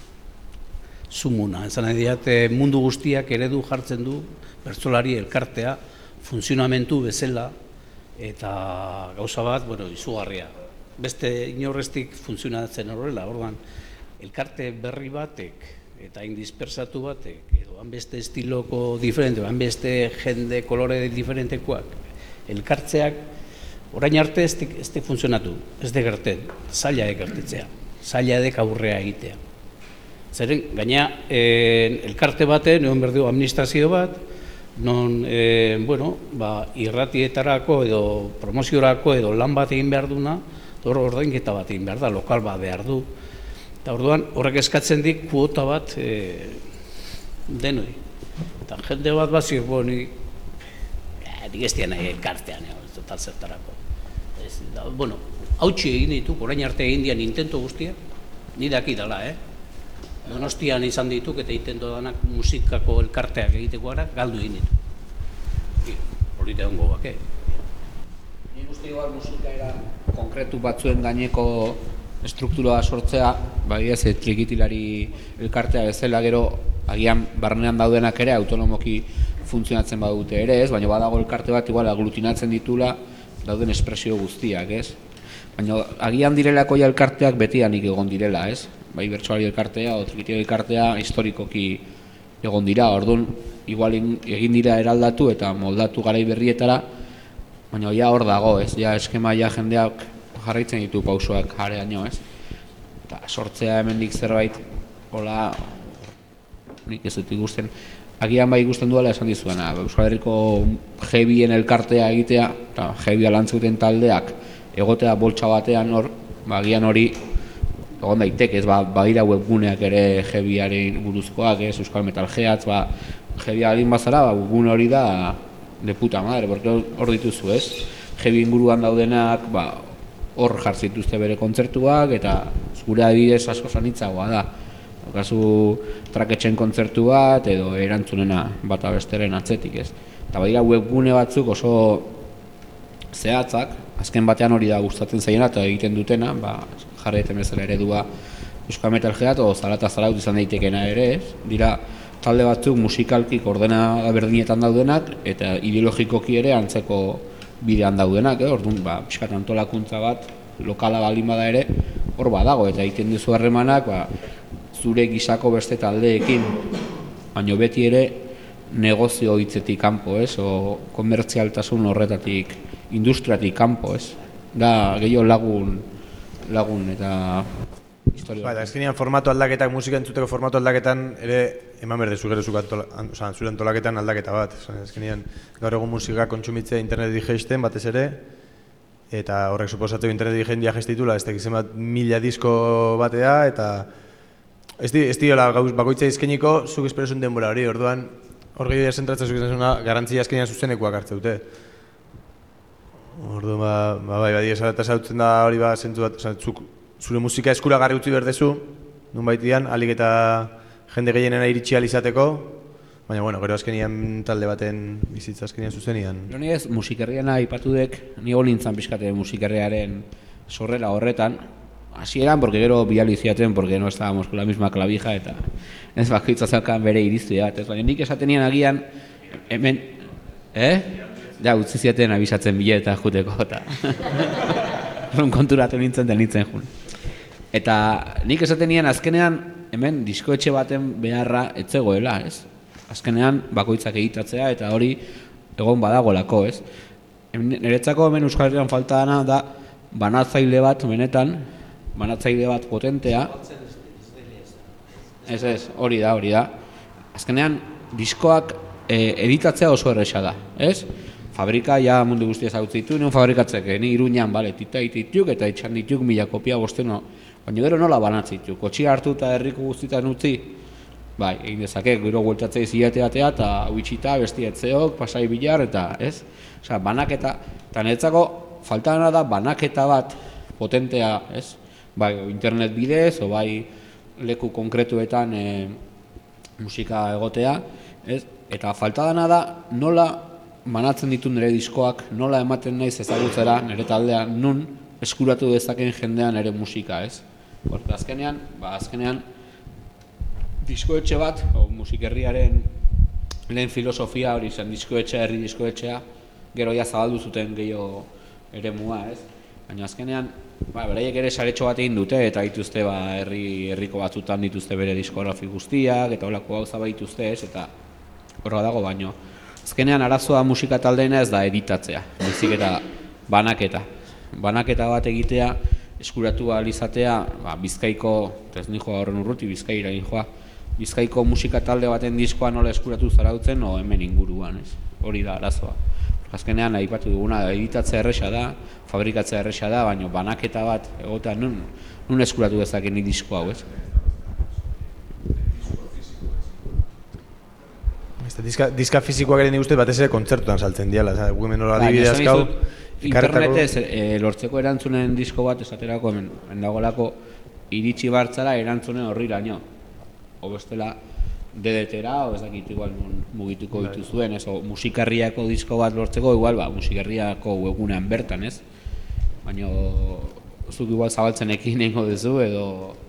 sumuna, esan nahi diat, mundu guztiak eredu jartzen du bertsolari elkartea, funtzionamentu bezala eta gauza bat, izugarria. Beste inorrestik funtzionatzen horrela, orduan, elkarte berri batek eta indispersatu batek, edo hanbeste estiloko diferente, hanbeste jende kolore diferentekoak, elkartzeak, orain arte ez de funtzionatu, ez de gerten, zaila egertetzea, zaila edek aurrea egitea. Zeren, gaina, elkarte baten, egon behar du administrazio bat, non, irratietarako edo promoziorako edo lan bat egin behar duna, ordainketa bat egin behar da, lokal bat behar du. Eta orduan, horrek eskatzen dik kuota bat denoi. Eta jende bat bazio, nik ez dian nahi elkartean, total zertarako. Hautsi egin ditu, orain arte egin dian intento guztiak, ni daki dela, Donostian izan dituk eta intento danak musikako elkarteak egiteko gara, galdu egin ditu. Hori da hongo bak, Nik uste igual musikaera konkretu batzuen gaineko struktura sortzea, ez trikitilari elkartea bezala gero, agian barnean daudenak ere autonomoki funtzionatzen badute ere, baina badago elkarte bat igual aglutinatzen ditula dauden espresio guztiak, Baina agian direlako ja elkarteak betianik egon direla, Bai bertsolari elkartea, trikitila elkartea historikoki egon dira, orduan igual egin dira eraldatu eta moldatu garai berrietara, baina ja hor dago, ja eskema ja jendeak jarraitzen ditu pausoak jareaino, Eta sortzea hemendik zerbait, hola, nik ez dut ikusten, agian bai ikusten duela esan dizuena, Euskal Herriko jebien elkartea egitea, eta jebia lantzuten taldeak egotea boltsa batean hor, agian hori egon daitek, badira webguneak ere jebiaren buruzkoak, Euskal Metal Geatz, jebia alin bazara, webgune hori da de puta madre, porque hor dituzu, jebi inguruan daudenak, hor jartzituzte bere kontzertuak, eta gure adibidez asko zanitzagoa da. Okazu traketxen kontzertu bat, edo erantzunena bata besteren atzetik, Eta badira webgune batzuk oso zehatzak, azken batean hori da gustatzen zaiena eta egiten dutena, jarri eten bezala eredua euskal metalgea edo zarata zaraut izan daitekeena ere, ez? Dira talde batzuk musikalki ordena berdinetan daudenak eta ideologikoki ere antzeko bidean daudenak, orduan pixkat antolakuntza bat lokala baldin bada ere hor badago eta egiten duzu harremanak zure gisako beste taldeekin, baina beti ere negozio hitzetik kanpo, ez? O komertzialtasun horretatik, industriatik kanpo, ez? Da gehiago lagun eta historia. Eta azkenean formatu aldaketak, musika entzuteko formatu aldaketan ere eman berdezu gero zure antolaketan aldaketa bat. Azkenean gaur egun musika kontsumitzea internetik jaisten batez ere, eta horrek suposatzeko internetik jendia jaistitula, ez tekizen bat 1000 disko batea, eta ez diola bakoitza izkeniko zuk esperosun denbora hori, orduan hor gehiago zentratzen zuzena garantzia azkenean zuzenekoak hartze dute. Orduan, bai, esarata zautzen da hori zentzu bat, zure musika eskuragarri utzi berdezu, nunbait dian, alik eta jende gehienena iritsi izateko, baina, gero azkenian talde baten bizitza azkenian zuzenian. Ni ez, musikerriana aipatudek, ni nintzen pixkate musikerriaren sorrera horretan, hasieran, porque gero biali ziaten, porque no estábamos con la misma clavija, eta ez bakoitza zeukan bere iriztu bat, ez baina nik esatenian agian, hemen, ja, utzi ziaten abisatzen bileta juteko, eta konturatu nintzen jun. Eta nik esatenian azkenean, hemen diskoetxe baten beharra etzegoela, ez? Azkenean bakoitzak egitatzea eta hori egon badagolako, ez? Niretzako hemen Euskal Herrian falta dana da banatzaile bat benetan, banatzaile bat potentea. Ez, hori da. Azkenean diskoak editatzea oso erresa da, ez? Fabrika ja mundu guztia ezagutzen ditu, nion fabrikatzeke, ni Iruñan, titaitik eta itxan dituk 1000 kopia bosteno, baina gero nola banatzituk, kotxia hartu eta herriko guztietan utzi, bai, egin dezake, gero gueltatzei zilate batea eta huitxita, bestietzeok, pasai bilar, eta, ez? Osea, banaketa, eta niretzako faltana da banaketa bat potentea, ez? Bai, internet bidez, o bai leku konkretuetan musika egotea, ez? Eta faltadana da nola banatzen ditu nire diskoak, nola ematen naiz ezagutzera nire taldean nun eskuratu dezaken jendean ere musika, ez? Horta, azkenean diskoetxe bat, musikerriaren lehen filosofia hori zen diskoetxea, herri diskoetxea, gero ja zabaldu zuten gehiago eremua, ez? Baina azkenean, beraiek ere saretxo bat egin dute eta dituzte herriko batzutan dituzte bere diskografi guztiak eta holako gauza dituzte, ez? Eta horra dago baino. Azkenean arazoa musika taldeena ez da editatzea, baizik eta banaketa. Banaketa bat egitea, eskuratu ahal izatea, Bizkaiko, ez nijoa horren urruti, Bizkaira nijoa, Bizkaiko musika talde baten diskoa nola eskuratu zarautzen, o hemen inguruan, ez? Hori da arazoa. Azkenean aipatu duguna, editatzea erresa da, fabrikatzea erresa da, baina banaketa bat egotea nun eskuratu dezaken ni disko hau, ez? Diska fizikoak ere nik uste batez ere kontzertutan saltzen diala, hemen nola adibide azkau. Internetez lortzeko erantzunen disko bat esaterako hemen dagoelako iritsi bartzara erantzunen horriraino. O bestela DDT-ra, o ez dakit igual mugituko dituzuen, ez, o musikarriako disko bat lortzeko, igual, musikarriako webgunean bertan, ez? Baina, zuk igual zabaltzenekin nengo duzu, edo...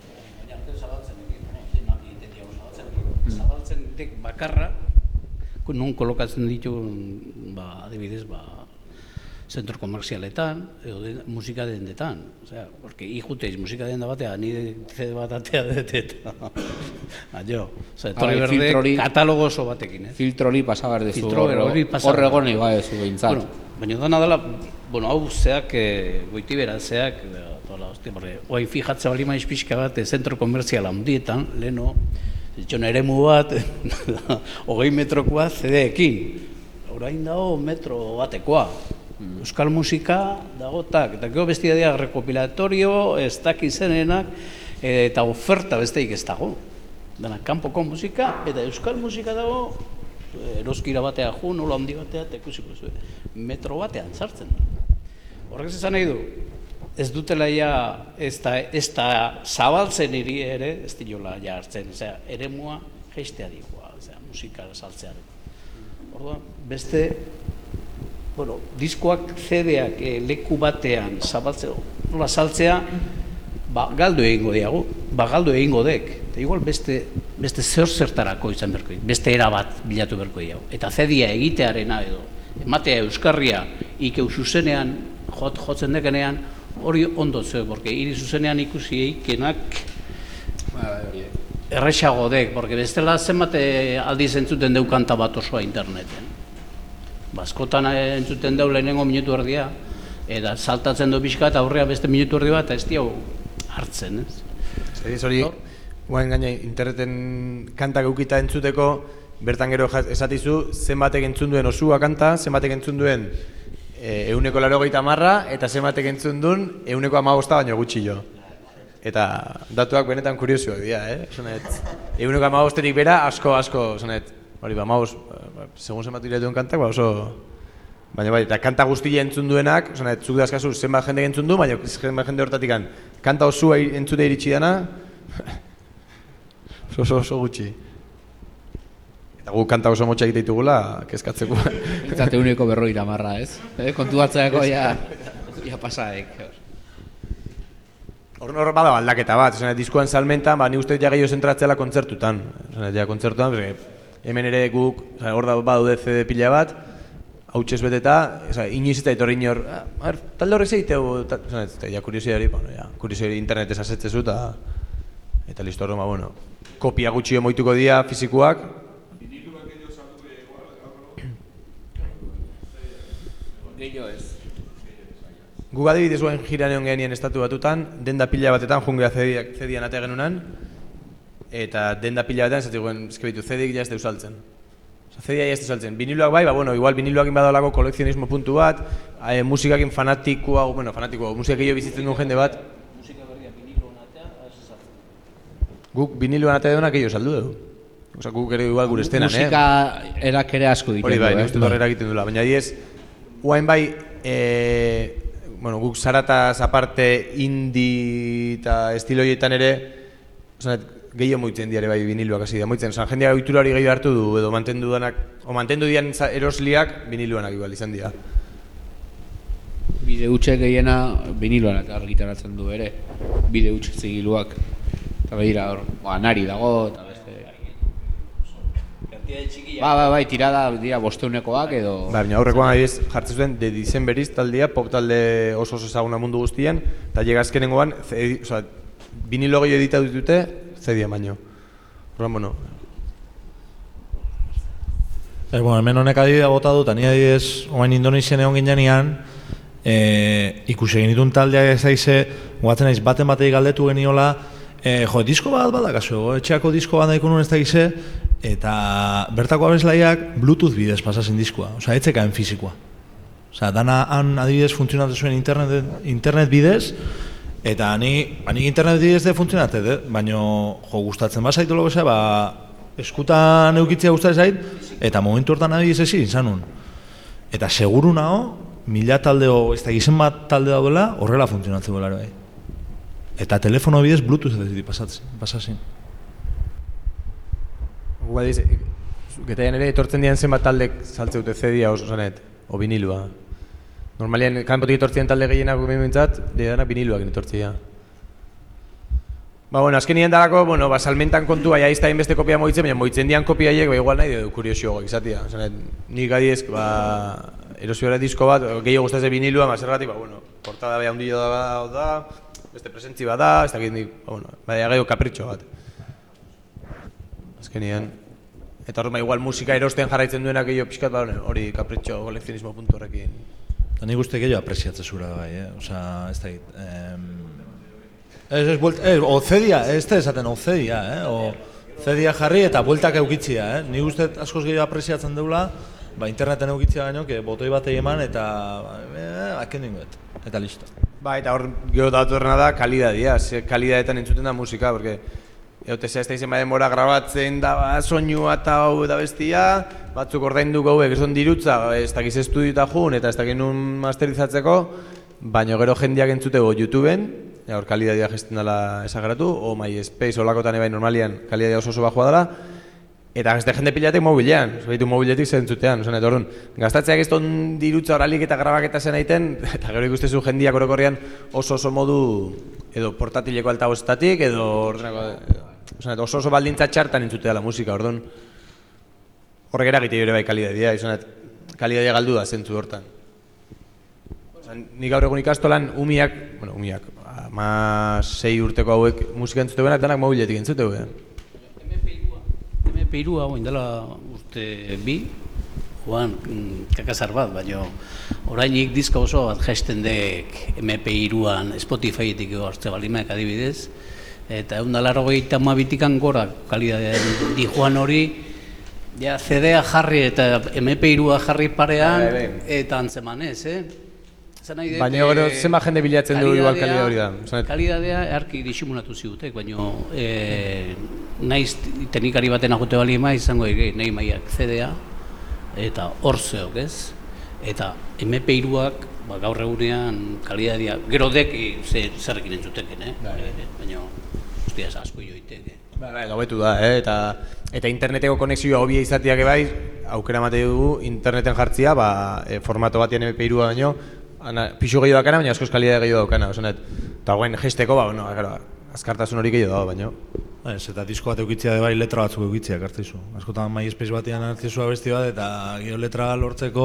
Zabaltzenetik bakarra, non kolokatzen ditu, adibidez, zentro komerzialetan, edo musika dendetan. Osea, porque ikuteiz musika denda batea, nire CD bat atea dut eta... Etorri berde katalogo oso batekin, ez? Filtro hori pasabar dezu, horregon nahi badezu behintzat. Baina dana dela, hau zeak, goitibera zeak, oai fijatza bali maiz pixka bat, zentro komerziala handietan, leheno, eremu bat, 20 metrokoa CD-ekin. Orain dago metro batekoa. Euskal musika dagotak, eta gero bestia dira rekopilatorio, ez dakizenenak, eta oferta besteik ez dago. Dena, kanpoko musika, eta euskal musika dago, eroskira batea ju, nola handi batea, eta ikusiko zuen, metro batean sartzen da. Horrek esan nahi du, ez dutela ja, ez da zabaltzen iri ere, ez diola ja hartzen, eremua geistea dikoa, musika saltzearen. Orduan, beste bueno, diskoak CD-ak leku batean nola saltzea, galdu egingo diagu, galdu egingo dek. Eta igual beste zertarako izan berko, beste erabat bilatu berko diagu. Eta CD-a egitearena edo, ematea euskarria ikeu zuzenean, jotzen dekenean, hori ondo zeu, porque hiri zuzenean ikusi eikenak erresago dek, porque bestela zenbat aldiz entzuten deu kanta bat osoa interneten. Askotan entzuten deu lehenengo minutu erdia, eta saltatzen du pixka eta aurrea beste minutu erdi bat, eta ez diau hartzen, ez? Zeriz hori, guain gaina interneten kantak eukita entzuteko, bertan gero esatizu, zenbatek entzun duen osua kanta, zenbatek entzun duen 180 eta zenbatek entzun duen 115 baino gutxi jo. Eta datuak benetan kuriosioak dira, Sonet, 115-erik bera asko, sonet, hori segun zenbat duen kantak, oso... Baina bai, eta kanta guztia entzun duenak, sonet, zuk dazkazu zenbat jende entzun du, baina zenbat jende hortatik kanta osua entzute iritsi dana, oso gutxi. Eta gu kanta oso motxa egite ditugula, kezkatzeko. Entzate 150, ez? Kontu batzeako ja pasaek. Hor bada aldaketa bat, diskoan salmentan, ni uste ja gehiago zentratzela kontzertutan. Kontzertutan, hemen ere guk, hor badaude CD pila bat, hautxez beteta, inoiz eta etorri inor, talde horrek zeiteu, ja kuriosidari internetez asetzezu eta listo horren, bueno, kopia gutxi moituko dira fizikoak. Viniluak gehiago salduko gehiago ez. Gu adibidez guen jiran egon genien estatu batutan, denda pila batetan jungea zedian atea genunan, eta denda pila batean zatik guen, eskebitu, zedik ja ez deu saltzen. Zedia ja ez deu saltzen. Viniluak bai, igual viniluak inbadolako kolekzionismo puntu bat, musikakin fanatikoa, musikak gehiago bizitzen duen jende bat. Musika berria viniluan atea, ez saltzen. Guk viniluan atea duenak gehiago saldu dugu. Guk ere igual gure estenan, Musika erak ere asko ditu. Hori bai, uste horrela egiten duela, baina diez, guain bai, guk zarataz aparte indie eta estilo horietan ere, gehiago moitzen diare bai viniluak hasi da, moitzen, jendea ohiturari gehiago hartu du, edo mantendu dian erosliak viniluanak igual izan dira. Bide hutxe gehiena viniluanak argitaratzen du ere, bide hutxe zigiluak. Eta behira hor, anari dago, eta beste... Bai, tirada dira 500-ekoak edo... Baina aurrekoan adibidez jartzen zuen The Decemberists taldea, pop talde oso ezaguna mundu guztian, eta llegazkenengoan, vinilo gehiago editatu dute, zedia baino. Horren, bueno... Hemen honek adibidea bota dut, ni adibidez, oain Indonesian egon ginean, ikusi egin ditun taldeak ez daize, guatzen naiz baten batei galdetu geniola, disko bat badakazu, etxeako disko bat daiko nuen ez dakize, eta bertako abeslaiak Bluetooth bidez pasazen diskoa, etzekaen fizikoa. Dana han adibidez funtzionatu zuen internet bidez, eta ni internet bidez de funtzionatu, baina gustatzen bazaitu logo ze, eskutan eukitzea gustatzen zait, eta momentu hortan adibidez ezin izanun. Eta seguru nago, 1000 taldeo, ez da gizen bat talde daudela, horrela funtzionatzen duela bai. Eta telefono bidez Bluetooth edo pasatzen. Guga diz, getaian ere etortzen dian zenbat taldek saltzeute CD-a oso zanet, o vinilua. Normalian, kanpotik etortzen talde gehienak gumentzat, dira viniluak etortzea. Azken nien dalako, salmentan kontua ja iztain beste kopia moitzen, baina moitzen dian kopia haiek, igual nahi du kuriosioak izatea. Nik adiez, erosiora disko bat, gehiago gustatzen vinilua, zergatik, portada beha hundillo da, beste presentzi bat da, ez dakit nik, gehiago kapritxo bat. Azkenian, eta horrema igual musika erosten jarraitzen duenak gehiago pixkat, hori kapritxo kolekzionismo puntu horrekin. Nik uste gehiago apresiatzen zura bai, ez dakit. O zedia, ez da esaten, o zedia, o zedia jarri eta bueltak eukitzia, nik uste askoz gehiago apresiatzen deula, interneten eukitzia baino, botoi bat eman eta aken dinguet, eta listo. Eta hor gero datorrena da kalidadia, kalidadetan entzuten da musika, porque ez da izen baden mora grabatzen da soinua eta hau eta bestia, batzuk ordaindu gauek eson dirutza, ez dakiz estudio eta jun, eta ez dakiz nun masterizatzeko, baina gero jendeak entzutego YouTubeen, hor kalidadia gesten dela esageratu, o MySpace olakotan ebai normalian kalidadia oso baxua dela, Eta beste jende pilatek mobilean, zaitu mobiletik zentzutean, osan, eta orduan, gastatzeak ez ton dirutza oralik eta grabaketa zen aiten, eta gero ikustezu jendiak orokorrian oso modu, edo portatileko altabozetatik, edo ordenako, oso baldintza txartan entzutea la musika, orduan, horrek eragite jore bai kalidadea, kalidadea galdu da zentzu hortan. Nik gaur egun ikastolan umiak, 6 urteko hauek musika entzute benak, danak mobiletik entzute benak. MP2 hau indela urte bi, joan kakazar bat, baina orainik diska oso bat jaisten dek MP2an Spotify-etik hartze balimak adibidez, eta 182 gora kalidadean di joan hori, ja CD-a jarri eta MP2a jarri parean, eta antzeman ez, Baina gero zenba jende bilatzen du igual kalidadea hori da? Kalidadea erki disimulatu ziutek, baina naiz teknikari baten ajote balima izango nahi maiak CD-a eta hor zeok, ez? Eta MP2ak gaur egunean kalidadea, gero dek zerrekin entzuteken, baina hostia asko joitek. Hobetu da, eta interneteko konexioa hobia izateak bai, aukera emate dugu interneten jartzia, formato batean MP2a baino, pixu gehiago dakana, baina askoz kalidade gehiago daukana, eta guen gesteko, azkartasun hori gehiago dago, baina. Eta disko bat eukitzea bai letra batzuk eukitzeak hartzizu. Askotan MySpace batean hartzizu abesti bat, eta gero letra lortzeko,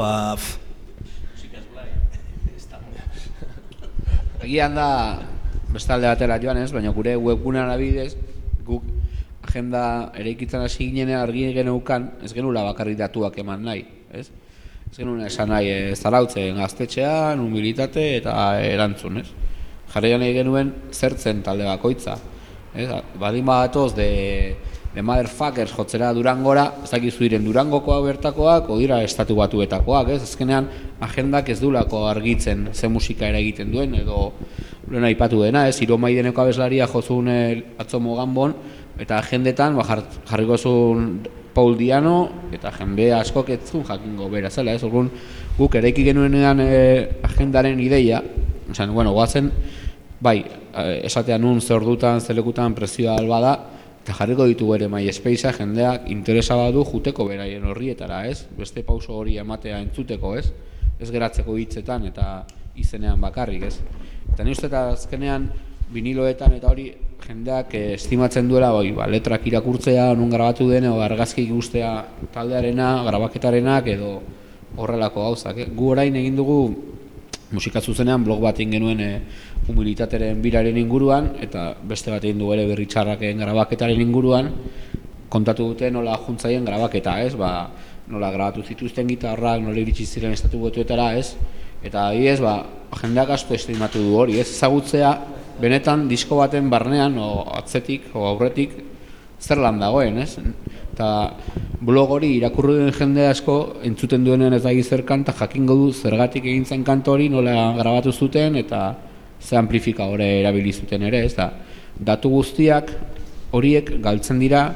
Egian da, bestalde batera joan ez, baina gure webgunean abidez, guk agenda eraikitzen hasi ginen argi geneukan, ez genula bakarrik datuak eman nahi, ez? Ez genuen esan nahi zarautzen gaztetxean, humilitate eta erantzun, ez? Jarri nahi genuen zertzen talde bakoitza. Badin bagatoz de motherfuckers jotzera Durangora, ez dakizu diren Durangokoak bertakoak, o dira estatu batuetakoak, ez? Azkenean agendak ez dulako argitzen ze musika ere egiten duen, edo lehen aipatu dena, ez? Iro Maideneko abeslaria jozun atzo Moganbon, eta agendetan jarriko zuen Paul Diano, eta jende askok ez zuen jakingo bera zela, ez? Orduan guk eraiki genuenean agendaren ideia, goazen, bai, esatea nun ze ordutan, ze lekutan prezioa alba da, eta jarriko ditugu ere MySpacea jendeak interesa badu juteko beraien horrietara, ez? Beste pauso hori ematea entzuteko, ez? Ez geratzeko hitzetan eta izenean bakarrik, ez? Eta ni uste eta azkenean viniloetan eta hori jendeak estimatzen duela letrak irakurtzea, nun grabatu den, edo argazki ikustea taldearena, grabaketarenak edo horrelako gauzak. Gu orain egin dugu musika zuzenean blog bat egin genuen humilitateren biraren inguruan, eta beste bat egin dugu ere berritxarraken grabaketaren inguruan, kontatu dute nola juntzaien grabaketa, ez? Nola grabatu zituzten gitarrak, nola iritsi ziren estatu batuetara, ez? Eta ez, jendeak asko estimatu du hori, ez? Ezagutzea benetan disko baten barnean, o atzetik, o aurretik, zer lan dagoen, ez? Eta blog hori irakurri duen jende asko entzuten duenen ez da gizerkan, eta jakingo du zergatik egin zen kanto hori nola grabatu zuten, eta ze amplifikadore erabili zuten ere, ez da. Datu guztiak horiek galtzen dira,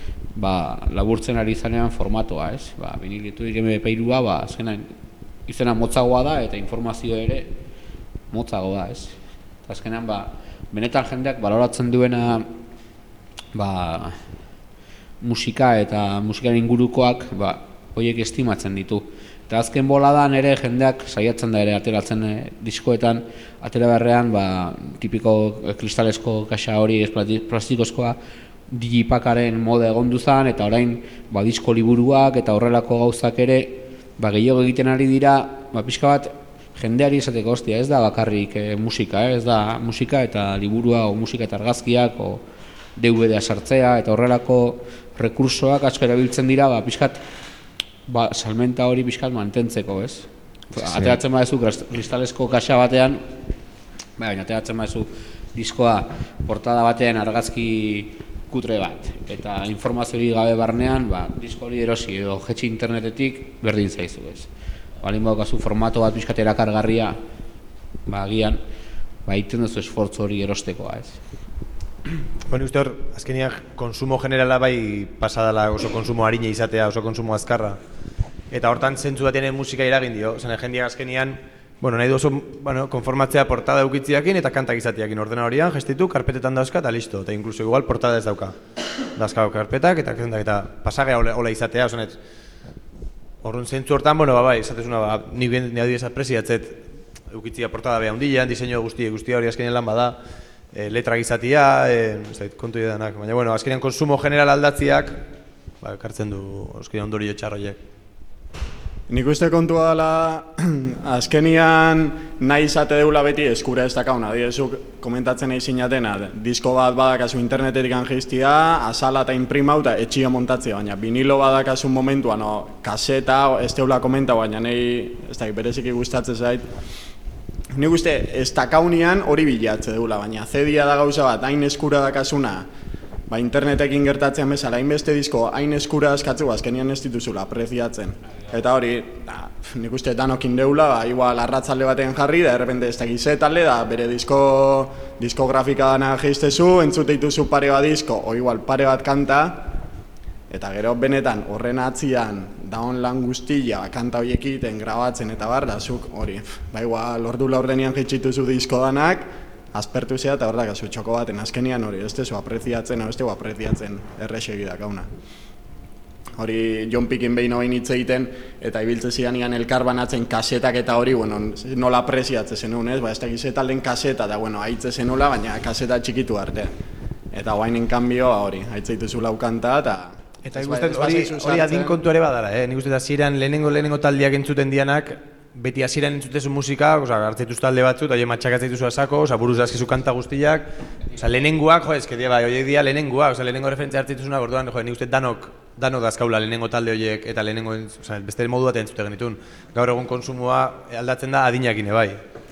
laburtzen ari zanean formatoa, ez? Viniliturik MP3a, azkenan izena motzagoa da, eta informazio ere motzago da, ez? Azkenean, benetan jendeak baloratzen duena musika eta musikaren ingurukoak horiek estimatzen ditu. Eta azken boladan ere jendeak saiatzen da ere ateratzen diskoetan, atera beharrean tipiko kristalesko kaxa hori plastikozkoa digipakaren mode egondu zen, eta orain disko liburuak eta horrelako gauzak ere gehiago egiten ari dira, pixka bat jendeari esateko, hostia, ez da bakarrik musika, ez da musika eta liburua, o musika eta argazkiak, o DVD-a sartzea, eta horrelako rekursoak asko erabiltzen dira, pixkat, salmenta hori pixkat mantentzeko, ez? Ateratzen badezu kristalesko kaxa batean, baina ateratzen badezu diskoa portada batean argazki kutre bat, eta informaziorik gabe barnean, disko hori erosi edo jetxi internetetik berdin zaizu, ez? Balin badaukazu formato bat pixkat erakargarria, agian, egiten duzu esfortzu hori erostekoa, ez? Uste hor, azkeniak konsumo generala pasadala oso konsumo harina izatea, oso konsumo azkarra. Eta hortan zentzu batean musika iragin dio, zen jendeak azkenian, nahi du oso konformatzea portada eukitziakin eta kantak izateakin ordena horian, gestitu, karpetetan dauzka eta listo, eta inkluso igual portada ez dauka. dazkau karpetak, eta pasagea hola izatea, osonet. Horren zentzu hortan, bai, esatezuna, nik adibidez apreziatzet eukitzia portada beha hundilean, diseinu guztia hori azkenean lan bada, letrak izatia, kontu edanak, baina, azkenean konsumo general aldatziak, ekartzen du, azkenean ondorio txarroiek. Nik uste kontua dela, azkenian nahi izate deula beti eskura ez dakauna. Dizuk komentatzen nahi zinatena, disko bat badakazu internetetik angeiztia, azala eta imprimau eta etxia montatzea, baina vinilo badakazu momentuan, kaseta, ez deula komenta, baina nahi, ez da, bereziki gustatzen zait. Nik uste, ez dakaunian hori bilatze deula, baina zedia da gauza bat, hain eskura dakazuna, internetekin gertatzen bezala, hainbeste disko, hain eskura askatzu, azkenian ez dituzula, apreziatzen. Eta hori, nik uste danokin deula, igual arratzalde baten jarri, da errepende ez dakize talde, da bere diskografika dana geiztezu, entzute dituzu pare bat disko, o igual pare bat kanta, eta gero benetan horren atzian, daon lan guztia, kanta horiek egiten, grabatzen eta bar, da zuk hori, igual ordu laurdenean geitxituzu disko danak, aspertu zea eta hordak azu txoko baten azkenian hori, ez tezu apreziatzen, ez tezu apreziatzen errexegi dakauna. Hori John Pickin behin hori hitz egiten eta ibiltze zidan igan elkar banatzen kasetak eta hori, nola apreziatzen zenun, ez? Ez dakiz talden kaseta da, haitze zenula, baina kaseta txikitu arte. Eta guainen kanbio hori, haitzeitu laukanta eta... Eta hori adin kontu ere badara, nik uste da ziren lehenengo taldiak entzuten dianak, beti hasieran entzutezu musika, hartzeituz talde batzu, eta matxakatzeituzu asako, buruz dazkizu kanta guztiak, lehenengoak, horiek dia lehenengoak, lehenengo referentzia hartzeituzuna, gordoan, nik uste danok dazkaula lehenengo talde horiek, eta lehenengo, beste modu bat entzute genitun. Gaur egun konsumoa aldatzen da adinakin bai.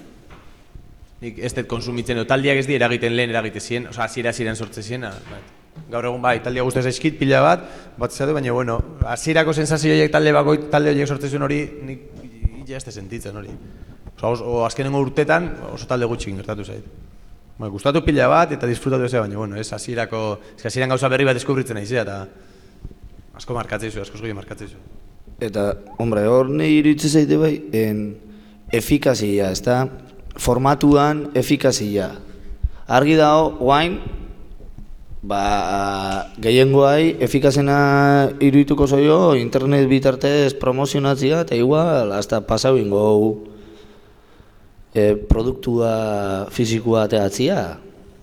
Nik ez dut konsumitzen, taldiak ez di eragiten lehen eragite ziren, hasiera sortze ziren. Gaur egun bai, taldia guztiaz eskit, pila bat zatu, baina, hasierako sensazio horiek talde horiek sortze zuen hori, nik ja ez sentitzen hori. Azkenengo urtetan oso talde gutxikin gertatu zait. Gustatu pila bat eta disfrutatu ez, baina ez hasieran gauza berri bat deskubritzen naizea eta asko markatzeizu, asko zgoia markatzeizu. Eta, hor nahi iruditzen zaite bai, efikazia, ez da? Formatuan efikazia. Argi dago, guain, gehiengoai efikazena irudituko zoio internet bitartez promozionatzia eta igual hasta pasau ingo produktua fizikoa ateatzia.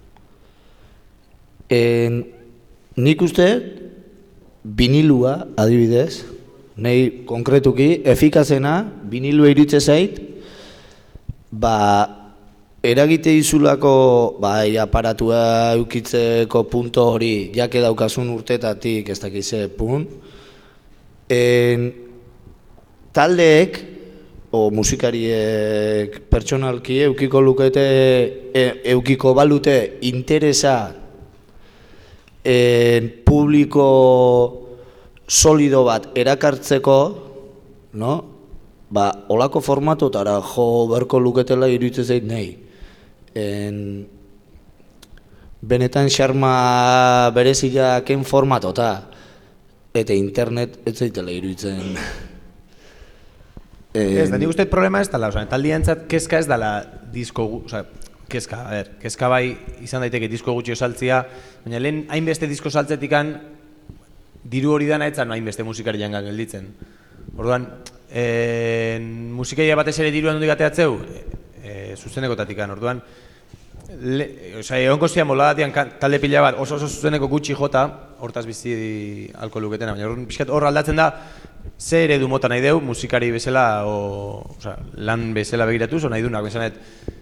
Nik uste vinilua adibidez, nahi konkretuki efikazena vinilua iruditzen zait, eragite izulako aparatua eukitzeko punto hori jake daukazun urtetatik ez dakize taldeek o musikariek pertsonalki eukiko balute interesa publiko solido bat erakartzeko, no? Olako formatotara jo berko luketela iruditzen zait nahi. Benetan xarma bereziaken formatota eta internet ez zaitela iruditzen. Ez, nik uste problema ez dela, taldia entzat kezka ez dela disko, kezka bai izan daiteke disko gutxi osaltzia, baina lehen hainbeste disko saltzetikan diru hori dana etzan hainbeste musikari jangan gelditzen. Orduan, musikaia batez ere diruan hondik ateatzeu, zuzenekotatikan, orduan, egon kostia moladatian talde pila bat oso zuzeneko gutxi jota, hortaz bizi alko luketena, baina hor aldatzen da, ze eredu mota nahi deu, musikari bezala, lan bezala begiratuz, nahi dunak, bezanet,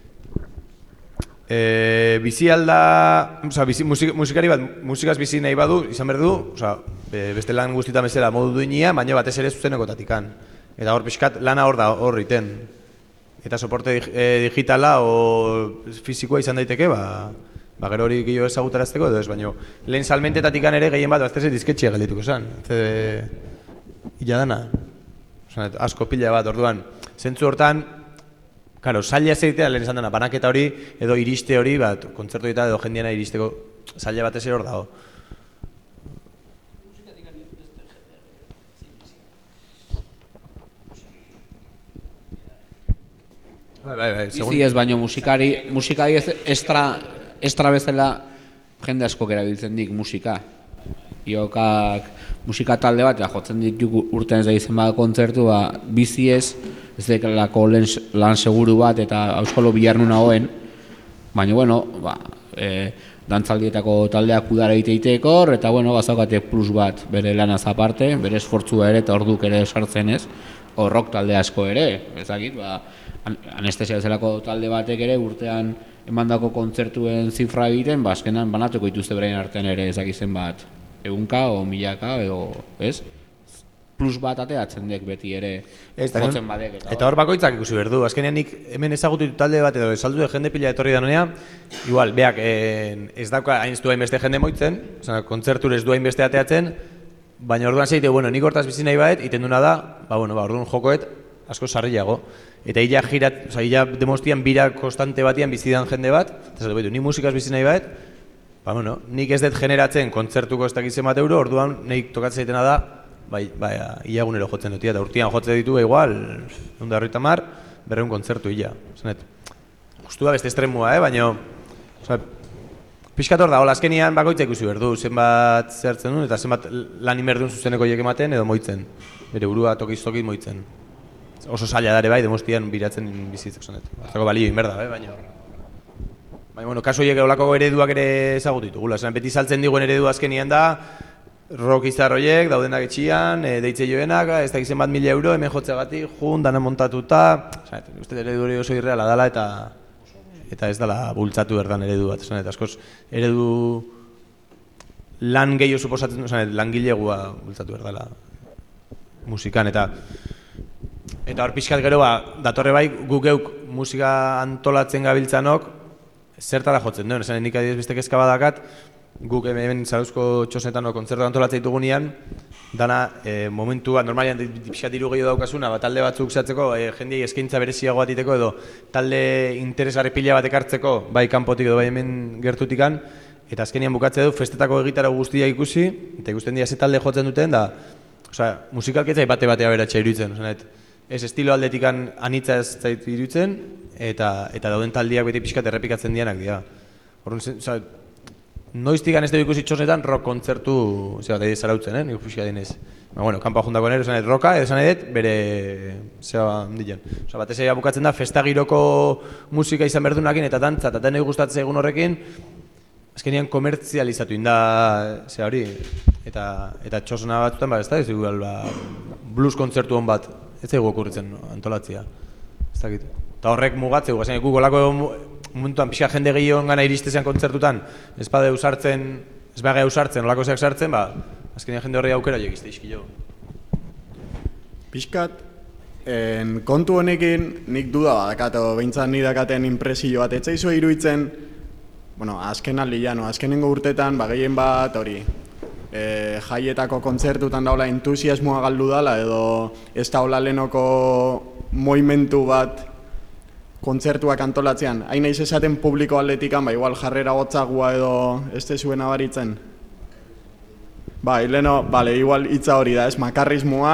bizi alda, musikari bat musikaz bizi nahi badu, izan behar du, beste lan guztietan bezala modu duinia, baina batez ere zuzenekotatikan. Eta hor pixkat lana hor da hor iten. Eta soporte digitala o fizikoa izan daiteke, gero hori gehiago ezagutarazteko edo ez, baina lehen salmentetatikan ere gehien bat bazterze disketxia geldituko zen. Ila dana. Asko pila bat, orduan. Zentzu hortan, zaila zeitea lehen esan dena, banaketa hori edo iriste hori, kontzertu eta edo jendiana iristeko zaila batez ere hor dago. Bizi ez baino musikari estra bezala jende askok erabiltzen dik musika. Iokak musika talde bat, jotzen ditugu urtean ez da izen bada kontzertu, bizi ez dekalako lan seguru bat eta auskalo biharnu nagoen, baina, bueno, dantzaldietako taldeak udara egiteiteko, eta, bueno, bazaukate plus bat bere lanaz aparte, bere esfortzua ere eta orduk ere sartzen ez, rock talde asko ere, ezakit, anestesia zelako talde batek ere urtean emandako kontzertuen zifra egiten, azkenan banatuko dituzte beraien artean ere ezakizen bat, egunka o milaka edo, ez? Plus bat ateatzen dek beti ere jotzen badek. Eta hor bakoitzak ikusi berdu, azkenean nik hemen ezagutu talde bat edo esaldu jende pila etorri danonea, igual, beak ez dauka hain ez du hainbeste jende moitzen, kontzertur ez du hainbeste ateatzen, baina orduan zeite, bueno, nik hortaz bizi nahi baet, iten duna da, orduan jokoet asko sarriago. Eta illa demostian bira konstante batian bizidan jende bat, eta zato, ni musikaz bizi nahi baet, nik ez dut generatzen kontzertuko ez dakitzen bat euro, orduan nik tokatzen zaitena da, ilagunero jotzen dut, eta urtean jotzen ditu igual, 150, 200 kontzertu illa. Gustua beste estremua, baina pixkat hor da, azkenian bakoitza ikusi berdu, zenbat zertzen duen, eta zenbat lan inberdun zuzeneko hiek ematen edo moitzen, bere burua tokiz-tokiz moitzen. Oso zaila dare bai, demostian biratzen bizitzak zonet. Artako balio inberda, baina bueno, kaso hiek olako ereduak ere ezagutu ditugula. Beti saltzen diguen eredu azkenian da, rock izar horiek, daudenak etxian, deitze joenak, ez da izen bat 1.000 euro, hemen jotzeagatik, dana montatuta, uste eredu hori oso irreala dela eta ez dela bultzatu berdan eredu bat. Askoz eredu lan gehiago suposatzen, lan gilegua bultzatu berdala musikan eta hor pixkat gero datorre bai guk geuk musika antolatzen gabiltzanok zertara jotzen duen, nik adibidez beste kezka badakat, guk hemen Zarauzko txosnetan kontzertu antolatzen ditugunean, dana momentua, normalian pixkat diru gehiago daukasuna, talde batzuk zehatzeko, jendeei eskaintza bereziago bat iteko edo talde interesgarri pila bat ekartzeko, bai kanpotik edo bai hemen gertutikan, eta azkenian bukatze du festetako egitara guztia ikusi, eta ikusten dira ze talde jotzen duten, da musikalketzai bate-batea beratxa iruditzen, ez estilo aldetikan anitza ez zait iruditzen, eta dauden taldiak beti pixkat errepikatzen dianak dira. Noiztikan ez dugu ikusi txosnetan rock kontzertu zarautzen, nik pixka dinez. Kanpa jundako nero, rocka, edo esan bere handian. Batez ere bukatzen da, festa giroko musika izan berdunakin eta dantza, eta denei gustatzen egun horrekin, azkenean komertzializatu inda hori, eta txosna batzutan, ez da, ez dugu blues kontzertu hon bat, ez dugu okurritzen antolatzia. Eta horrek mugatzeu, guk olako momentuan pixka jende gehiagoan gana iristezean kontzertutan, ez badeu sartzen, ez bageu sartzen, olako zeak sartzen, azkenean jende horri aukera jokizte izkilo. Pixkat, kontu honekin nik duda badakat, behintzat nik dakaten impresio bat, etzaizua iruditzen, azken aldian, azkenengo urtetan, gehien bat hori, jaietako kontzertutan daula entusiasmoa galdu dala, edo ez daula lehenoko moimentu bat kontzertuak antolatzean. Hain naiz esaten publiko aldetikan, igual jarrera gotzagua edo ez tezuen abaritzen? Igual hitza hori da, ez makarrismoa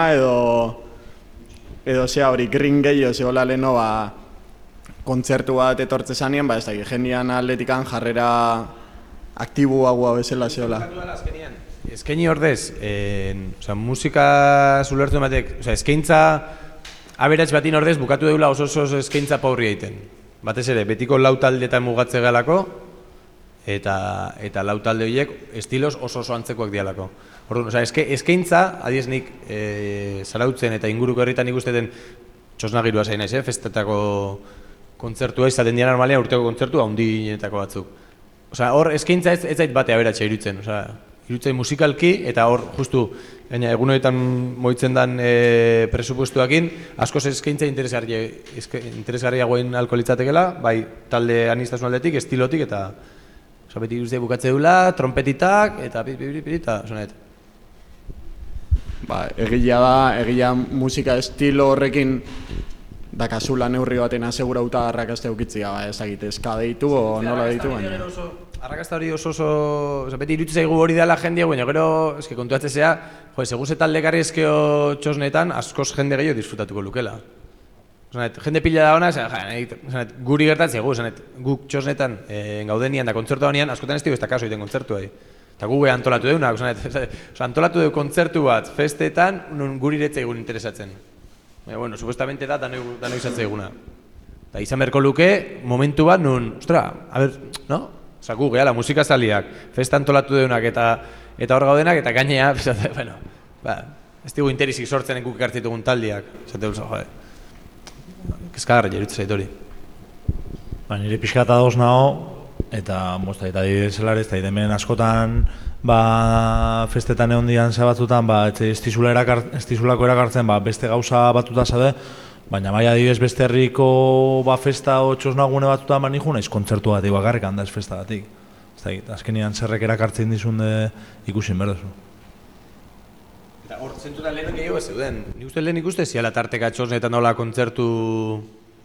edo zea hori green gehiago zehola leheno kontzertu bat etortze zanean, ez da, jendean aldetikan jarrera aktiboagoa bezala zehola. Eskaini ordez, musika zulertu ematek, eskaintza aberats batin ordez bukatu deula oso eskaintza paurri egiten. Batez ere, betiko lau taldeetan mugatze galako, eta lau talde horiek estilos oso antzekoak dialako. Eskaintza, adiez nik zarautzen eta inguruko herritan ikusteten txosnagirua zain naiz, festetako kontzertua izaten dira normalean urteko kontzertua handienetako batzuk. Hor, eskaintza ez zait bate aberatsa iruditzen. Iruditzen musikalki, eta hor, justu, egun horietan moitzen den presupuestuakin, askoz eskaintza interesgarriagoen alko litzatekela, bai talde aniztasun aldetik, estilotik, eta beti iruzte bukatze dula, trompetitak, eta pirita, sonet. Egia musika estilo horrekin dakazula neurri baten asegurauta arrakazte eukitzia, ezagite, eska deitu o nola deitu baina. Arrakazta hori oso, beti iruditzen zaigu hori dela jendea, baina gero, kontuatzen zea, segun ze talde garri ezkeo txosnetan, askoz jende gehiago disfrutatuko lukela. Jende pila da hona, guri gertatzea guk txosnetan gaudenian da kontzertu honean, askotan ez dugu ez da kaso egiten kontzertu. Eta gu antolatu deunak, antolatu deu kontzertu bat festetan, nun guri iretze egun interesatzen. Baina, bueno, supuestamente da danoi izatze eguna. Eta izan berko luke, momentu bat nun, a ber, no? Osa, gu gehala, musikazaliak, festa antolatu deunak eta hor gaudenak, eta gainea, bueno, ez dugu interesik sortzen guk ekartzitugun taldiak. Zate duz, jode, kezkagarra jerutze zait hori. Nire pixkata dauz nago, eta mozta, eta didezelarez, eta hemen askotan festetan egon dian batzutan, ez dizulako erakartzen beste gauza batuta zade, baina bai adibidez beste herriko festa o txosnagune batutan niju naiz kontzertu bat bakarrik handa ez festa batik. Azkenean zerrek erakartzen dizun ikusin berdezu. Eta hor zentutan lehen gehiago ez zeuden. Nik uste lehen ikuste ziala tarteka txosnetan nola kontzertu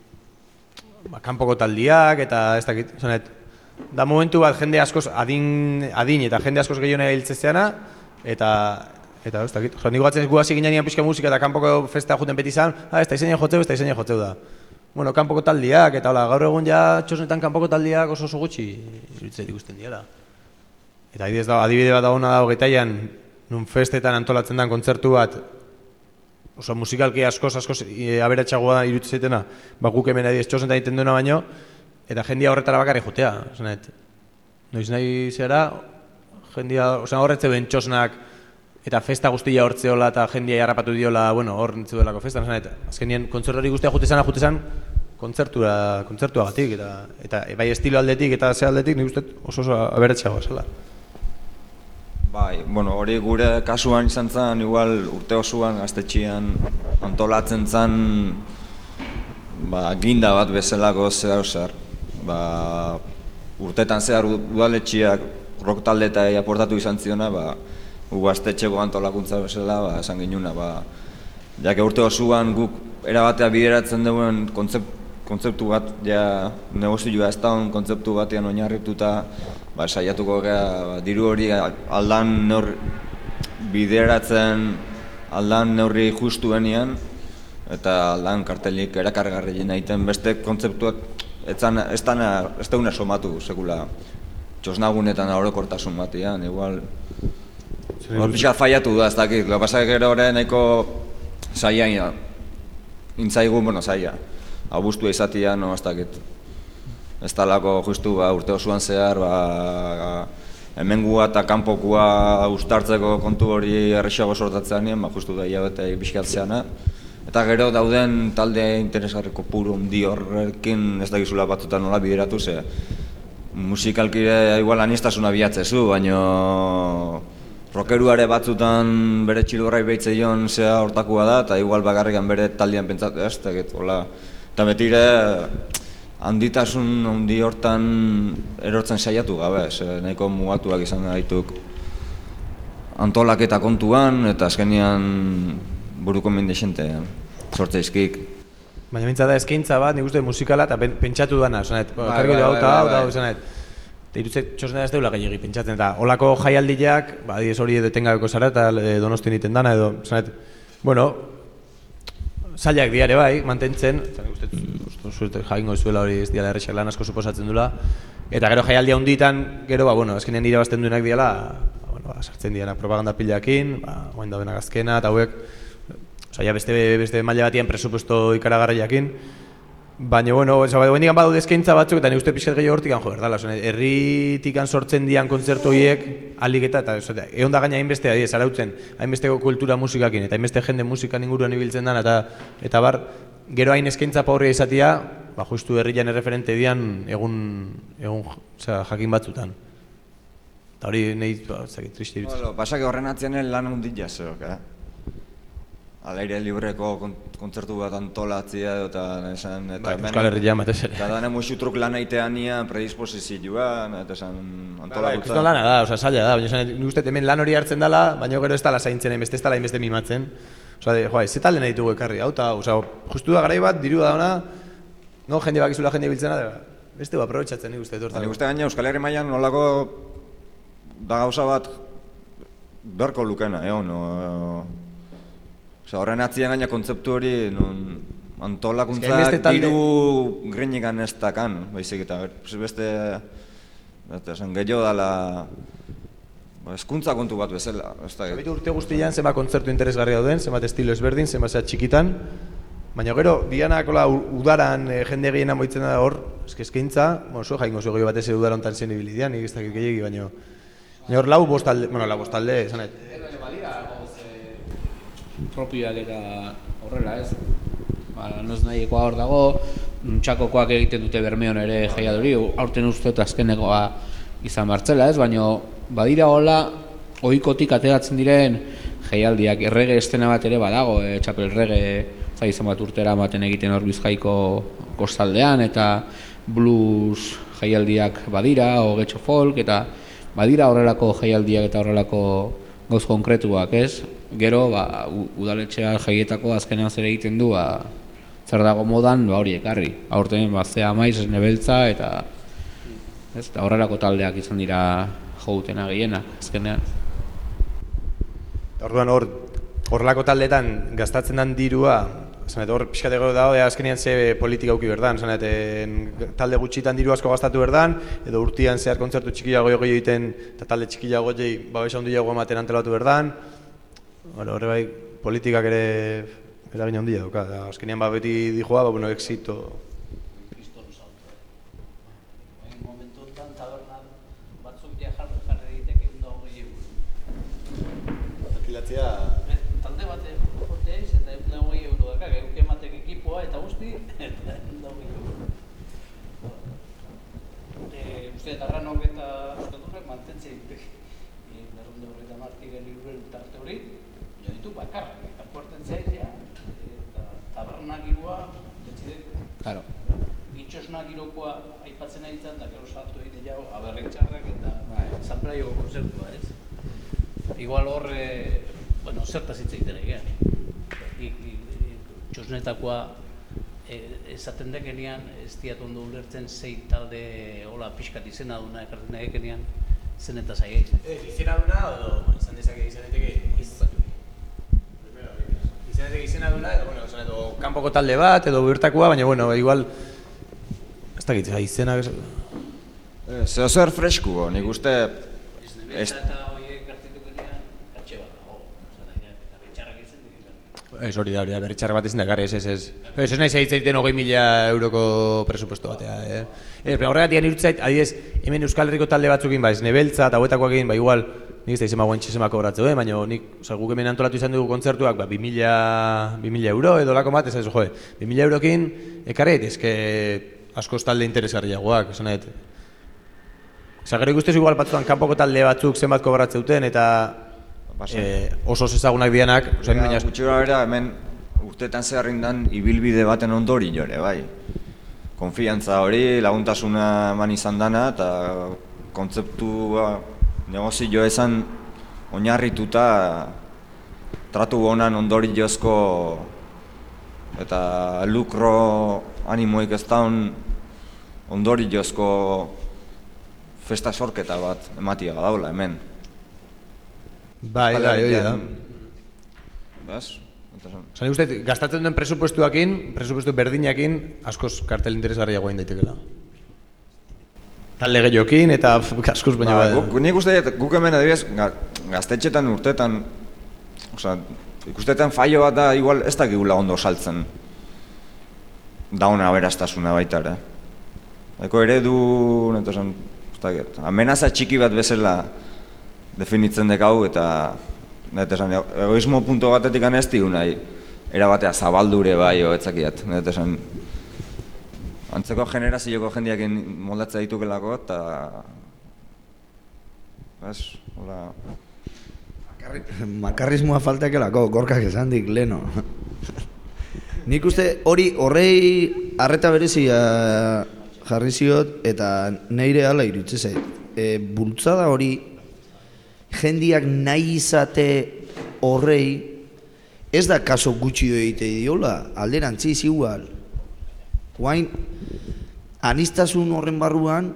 kanpoko taldiak eta ez dakit, da momentu bat jende askoz adin eta jende askoz gehiago nahi hiltzezeana eta ez dakit, nik batzen gu hasi ginean pixka musika eta kanpoko festa juten beti izan, ez da izainen jotzeu da. Bueno, kanpoko taldiak eta gaur egun ja txosnetan kanpoko taldiak oso gutxi iruditzait ikusten diela. Eta adibide bat dagoena dago Getaian, nun festetan antolatzen den kontzertu bat, oso musikalki askoz aberatsagoa iruditzaitena, guk hemen adibidez txosnetan egiten duena baino, eta jendia horretara bakarrik jotea. Noiz nahi zera, jendia, horretze duen txosnak, eta festa guztia hortzeola eta jendia jarrapatu diola, hor nintzuelako festan, azkenien kontzertori guztia jutezan kontzertua gatik, eta bai estilo aldetik eta ze aldetik nik uste oso aberatsagoa zela. Bai, hori gure kasuan izan zen, igual urte osoan gaztetxian antolatzen zen ginda bat bezalako zer. Urtetan zehar udaletxiak rock taldetai aportatu izan ziona, gaztetxeko antolakuntza bezala, esan ginuna. Jake urte osoan guk erabatea bideratzen duen kontzeptu bat, negozioa ez da kontzeptu batean oinarrituta, saiatuko gara diru hori aldan bideratzen aldan neurri justuenean eta aldan kartelik erakargarri nahiten beste kontzeptuak ez dauna somatu sekula txosnagunetan orokortasun batean, igual hor pixat faiatu da, ez dakit, pasak gero hori nahiko zaila intzaigu, zaila abustua izatea, ez dakit ez talako justu urte osoan zehar hemengua eta kanpokua ustartzeko kontu hori errexago sortatzean justu da hilabete pixkatzeana eta gero dauden talde interesgarriko puru handi horrekin ez dakizula batzutan nola bideratu ze musikalkire igual anistasuna bihatzezu, baino rockeruare batzutan bere txilgorrai behitzeion zea hortakua da eta igual bakarrikan bere taldean pentsatu ez dakit, eta betire handitasun handi hortan erortzen saiatu gabe, nahiko mugatuak izan gaituk antolaketa kontuan eta azkenean buruko mendexente sortzeizkik. Baina mintzada eskaintza bat, nik uste musikala eta pentsatu dana, karri hau eta eta irutzet txosnera ez deula gehiagi pentsatzen eta holako jaialdiak, adiez hori detengabeko zara eta Donostin egiten dana edo, zailak diare bai, mantentzen, eta nik uste jaingo zuela hori ez diala errexak lan asko suposatzen dula, eta gero jaialdia hunditan, gero, azkenean irabazten duenak diala, sartzen diana propaganda pilakin, guain daudenak azkena, eta hauek, beste maila batian presupuesto ikaragarriakin, baina, guendikan badu eskaintza batzuk, eta nik uste pixkat gehiago hortikan jo berdala, herritikan sortzen dian kontzertu horiek, alik eta egon da gaina hainbeste adiez, arautzen, hainbesteko kultura musikakin, eta hainbeste jende musikan inguruan ibiltzen den, eta bar, gero hain eskaintza paurria izatea, justu herrian erreferente dian egun jakin batzutan. Eta hori nahi, triste irutzen. Pasak horren atzianen lan hundit jazok, al aire libreko kontzertu bat antolatzea eta esan eta Euskal Herrian batez ere. Eta dane musutruk lan aitea nian predispozizioan eta esan antolakutza. Ikusten lana da, zaila da, baina nik uste hemen lan hori hartzen dela, baina gero ez dala zaintzen hainbeste, ez dala hainbeste mimatzen. Ze talde nahi dugu ekarri, hau eta justu da garai bat, diru da ona, jende bakizula jende biltzena, beste aprobetxatzen nik uste etortzen. Nik uste gaina Euskal Herri mailan nolako da gauza bat beharko lukena, horren atzian gaina kontzeptu hori antolakuntzak diru grinikan ez dakan, baizik eta beste gehiago dala hezkuntza kontu bat bezala. Zabitu urte guztian zenbat kontzertu interesgarri dauden, zenbat estilo ezberdin, zenbat zea txikitan, baina gero, dianakola udaran jende gehien amoitzen da hor, eskaintza, zo jaingo zego batez udara hontan zen ibilidean, nik ez dakit gehiagi, baina hor lau bostalde, esanet. Propioak eta horrela, ez? Noz nahikoa hor dago, Txakokoak egiten dute Bermeon ere jaiaduri, aurten uste eta azkenekoa izan martzela, ez? Baina badira hola, ohikotik ateratzen diren jaialdiak, errege estena bat ere badago, txapel rege izan bat urtera ematen egiten hor Bizkaiko kostaldean, eta blues jaialdiak badira, o getxo folk, eta badira horrelako jaialdiak eta horrelako gauz konkretuak, ez? Gero, udaletxea jaietako azkenean zer egiten du, zer dago modan, hori ekarri. Aurten, zea maiz, nebeltza, eta horrelako taldeak izan dira joutena gehienak, azkenean. Orduan horrelako taldeetan gastatzen den dirua, hor pixkat ego dago, azkenean ze politika auki berdan, talde gutxitan diru asko gastatu berdan, edo urtian zehar kontzertu txikiago egiten, eta talde txikiago egin, babesa handiago ematen antelatu berdan, horre bai, politikak ere eragin handia duka, azkenean beti dijoa, exito. Momentu honetan tabernan batzuk jarri egiteke 120 euro. Alkilatzea... Talde bat joteaiz eta 120 euro daka, geuk ematek ekipoa eta guzti, eta 120 euro. Uste, Darranok eta Euskaldurrak mantentzen berrunde horreta martigen liburen tarte hori, ditu bakarrak, eta puerten zaizia, eta tabernak girua, detzidek. Claro. Itxosnak girokoa aipatzen ari zan, da gero salto egite jau, aberretxarrak eta zanpraioko konzertua, ez? Igual hor, zertaz hitz egiten egean. Txosnetakoa esaten dekenean, ez diat ondo ulertzen zei talde hola pixkat izena duna ekartzen dekenean, zen eta zai egin. Izena duna, edo izan dezake izaneteke izena duna, edo kanpoko talde bat, edo bertakoa, baina, igual, ez dakit, izena... Zer fresku, nik uste... Eta horiek gartitu genean, katxe bat, berritxarrak izan dira. Ez hori da, berritxarrak bat izan da, ez. Ez nahi zaiten 20.000 euroko presupuesto batea, horregatik irutzait, adiez, hemen Euskal Herriko talde batzukin, ez nebeltza eta hauetakoak egin, igual, nik ez da izema guantxe zema kobratzeu, baina guk hemen antolatu izan dugu kontzertuak 2.000 euro edo lako bat, ez da, 2.000 eurokin, ekarret, ezke askoz talde interesgarriagoak, esan nahi. Gero ikustez igual batzutan kanpoko talde batzuk zenbat kobratzeuten eta oso ezagunak dianak. Gutxura bera, hemen urteetan zeharrindan ibilbide baten ondori jore, bai. Konfiantza hori, laguntasuna eman izan dana, eta kontzeptua negozio ezan oinarrituta tratu honan ondori jozko eta lukro animoik ez daun ondori jozko festa sorketa bat ematiaga daula hemen. Bai, hori da. Bas? Zani uste, gastatzen duen presupuestu berdinakin, askoz kartel interesgarriagoa indaitekela. Talde gehiokin eta askoz baina nik uste, guk hemen adibidez, gaztetxetan urteetan, ikustetan fallo bat da, igual ez dakigula ondo saltzen dauna aberastasuna baita ere. Eko eredu, amenaza txiki bat bezala definitzen dekau eta egoismo punto batetik ez digu nahi erabatea zabaldure bai etzakiat. Antzeko generazioko jendeak moldatzea ditukelako eta... Makarrismoa faltakelako, gorkak esan dik, leno. Nik uste horrei arreta berezia jarri ziot eta neire hala irutze zait. Bultzada hori jendiak nahi izate horrei ez da kaso gutxi egite diola, alderantziz igual. Guain, anistasun horren barruan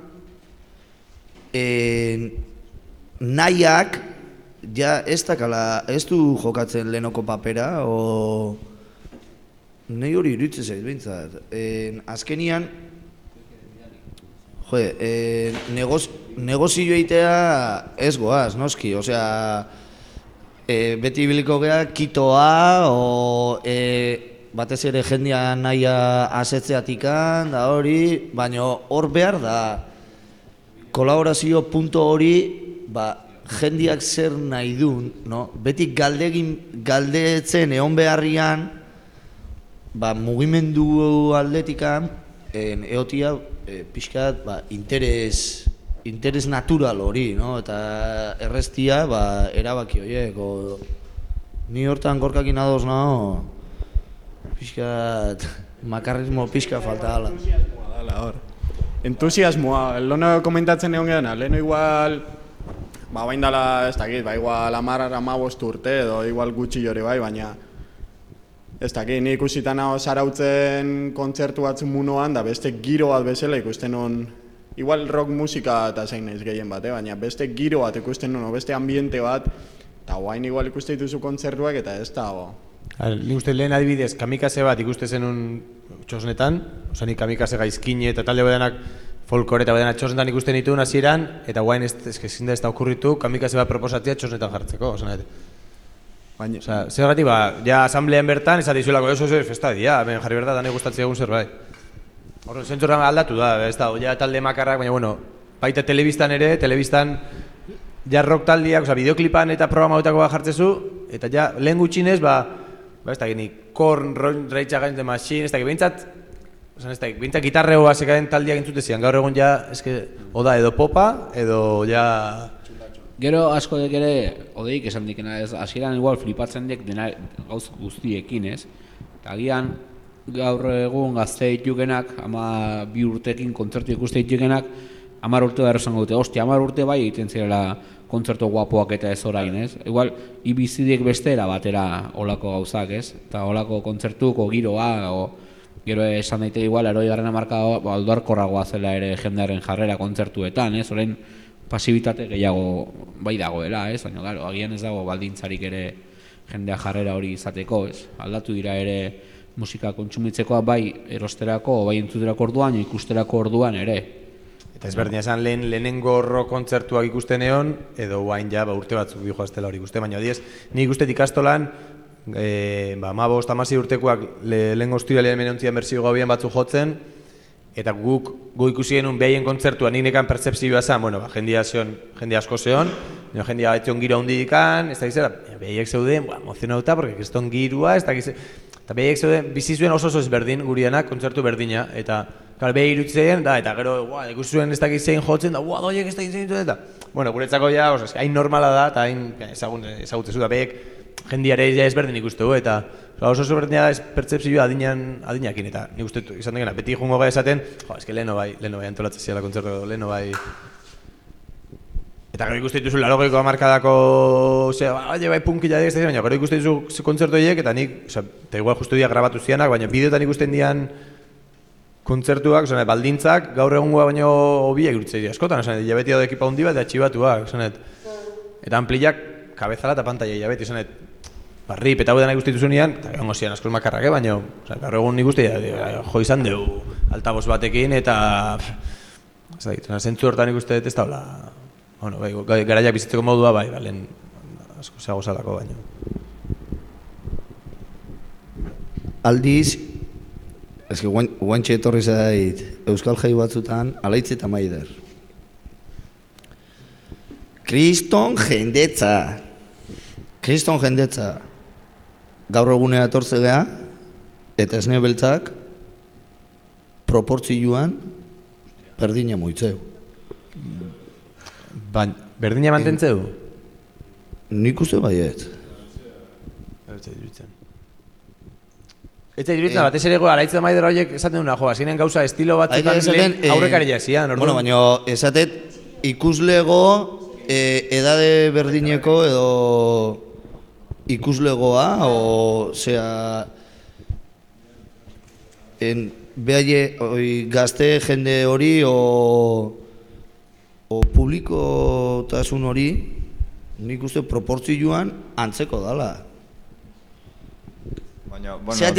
nahiak ja ez du jokatzen lehenoko papera o nahi hori irutze zait behintzat. Azkenian negozio eitea ez goaz, noski, osea, beti biliko gea, kitoa, o batez ere jendia nahia asetzeatikan, da hori, baina hor behar da, kolaborazio punto hori, jendiak zer nahi duen, no? Beti galdetzen egon beharrian, mugimendu aldetikan, eotia, pixkat, interes natural hori, no? Eta erreztia, erabaki horiek, ni hortan gorkakin adoz nago, pixkat, makarrismo pixka falta dala. Entusiasmoa, leheno komentatzen egon gehan, leheno igual, bain dala, ez dakit, igual 10-15 urte edo igual gutxi jore baina ez dakit, ni ikusitan hau zarautzen kontzertu batzun munoan, da beste giro bat bezala ikusten hon, igual rock musika eta zein naiz gehien bat, baina beste giro bat ikusten hon, beste ambiente bat, eta guain igual ikusten dituzu kontzertuak eta ez da, Ni uste lehen adibidez, kamikaze bat ikuste zenun txosnetan, oza, ni kamikaze gaizkine eta talde badenak folklore eta badenak txosnetan ikusten dituen hasieran, eta guain ezin da ez da okurritu, kamikaze bat proposatzea txosnetan jartzeko, oza, zer gati, ja asamblean bertan, ez atizuelako, eso festa dia, jarri berda, dani gustatzea egun zerbait. Horren, zentzurra aldatu da, ez da, ja talde makarrak, baina, bueno, baita telebistan ere, telebistan ja rock taldiak, oza, bideoklipan eta programa hauetako bat jartzezu, eta ja, lehen gutxinez, ez da, gini, Korn, Rage Against the Machine, ez da, bintzat gitarreo basekaden taldiak entzutezian, gaur egon ja, eske, oda edo popa, edo ja... Gero asko dek ere, odeik esan dikena, ez, hasieran igual flipatzen dek dena gauz guztiekin, ez? Eta agian, gaur egun gazte ditugenak, 2 urtekin kontzertu ikuste ditugenak, 10 urte da erosan gaute, ostia, 10 urte bai egiten zirela kontzertu guapoak eta ez orain, ez? Igual, ibizidiek bestera batera olako gauzak, ez? Eta olako kontzertuko giroa, gero esan daite igual, 80. hamarkada alduarkorragoa zela ere jendearen jarrera kontzertuetan, ez? Orain pasibitate gehiago bai dagoela, ez? Baina, claro, agian ez dago baldintzarik ere jendea jarrera hori izateko, ez? Aldatu dira ere musika kontsumitzekoa bai erosterako, bai entzuterako orduan, ikusterako orduan ere. Eta ezberdina esan lehenengo rock kontzertuak ikusten egon, edo guain ja urte batzuk dihoaztela hori ikuste, baina odiez, nik ikusten ikastolan, 15-16 urtekoak lehenengo ostiralean hemen ontzian berzio gaubian batzuk jotzen, eta gu ikusi genuen behaien kontzertua, nik nekan pertzepzioa zen, jende asko zeon, jendea batzion giro handi dikan, ez da gizera, behaiek zeuden, emozionauta, porque kriston girua, ez da gizera, eta behaiek zeuden, bizizuen oso ezberdin gurianak, kontzertu berdina, eta behi irutzen, eta gero, ikusi zuen ez da gizein jotzen, da, doiek ez da gizein jotzen, eta, guretzako ja, hain normala da, eta hain ezagutzezu, da behaiek jendiare ezberdin ikustu, eta oso ezberdina da pertzepzioa adinakin, eta nik uste izan degena, beti jungo gai esaten, eske leheno bai antolatzen ziala kontzertu, leheno bai... Eta gero ikuste dituzu 80ko hamarkadako, bai punkila ez da, baina gero ikuste dituzu kontzertu horiek, eta nik, eta igual justu dia grabatu zianak, baina bideotan ikusten dian kontzertuak, baldintzak, gaur egungoa baino hobiak iruditzen dira askotan, jabeti hau ekipa hundi bat, atxibatuak, eta ampliak kabezala eta pantaia jabeti, rip eta hau dena ikusten dituzunean, eta egongo zian askoz makarrak, baina gaur egun ikusten jo izan dugu altaboz batekin, eta zentzu hortan ikusten ez da hola, garaiak bizitzeko modua bai, lehen asko zeago zalako baino. Aldiz, eski guantxe etorri zait Euskal Jai batzutan Alaitz eta Maider. Kriston jendetza. Gaur egunea etortze geha, eta esne beltzak proportzioan berdina moitzeu. Berdina mantentzeu? Nik uste baiet. Ez da iruditzen, batez ere Alaitz eta Maider horiek esaten duna, azkenean gauza estilo batzutan lehen aurrekariak zian, orduan? Bueno, baina esatet ikuslego edade berdineko edo ikuslegoa, gazte jende hori o publikotasun hori, nik uste proportzioan antzeko dala.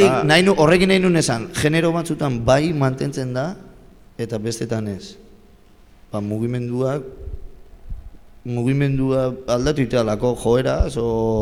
Horrekin nahi nuen esan, genero batzutan bai mantentzen da, eta bestetan ez. mugimendua aldatu itelako joeraz,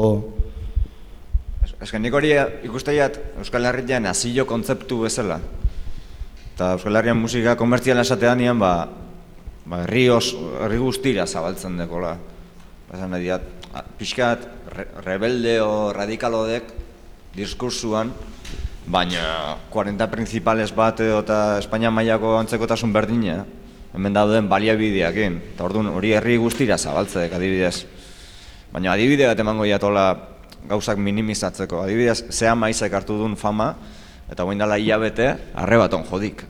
Eske nik hori ikusteiat Euskal Herrian asillo kontzeptu bezala. Eta Euskal Herrian musika komertziala esatean nian, herri guztira zabaltzen dekola. Esan nahi diat, pixkat rebelde o radikalodek diskursuan, baina 40 principales bat eta Espainia mailako antzekotasun berdina, hemen dauden baliabideekin. Eta orduan hori herri guztira zabaltzek adibidez. Baina adibide bat emango jatola gauzak minimizatzeko. Adibidez, Zea Maizek hartu duen fama, eta guain dala hilabete, arrebaton jodik.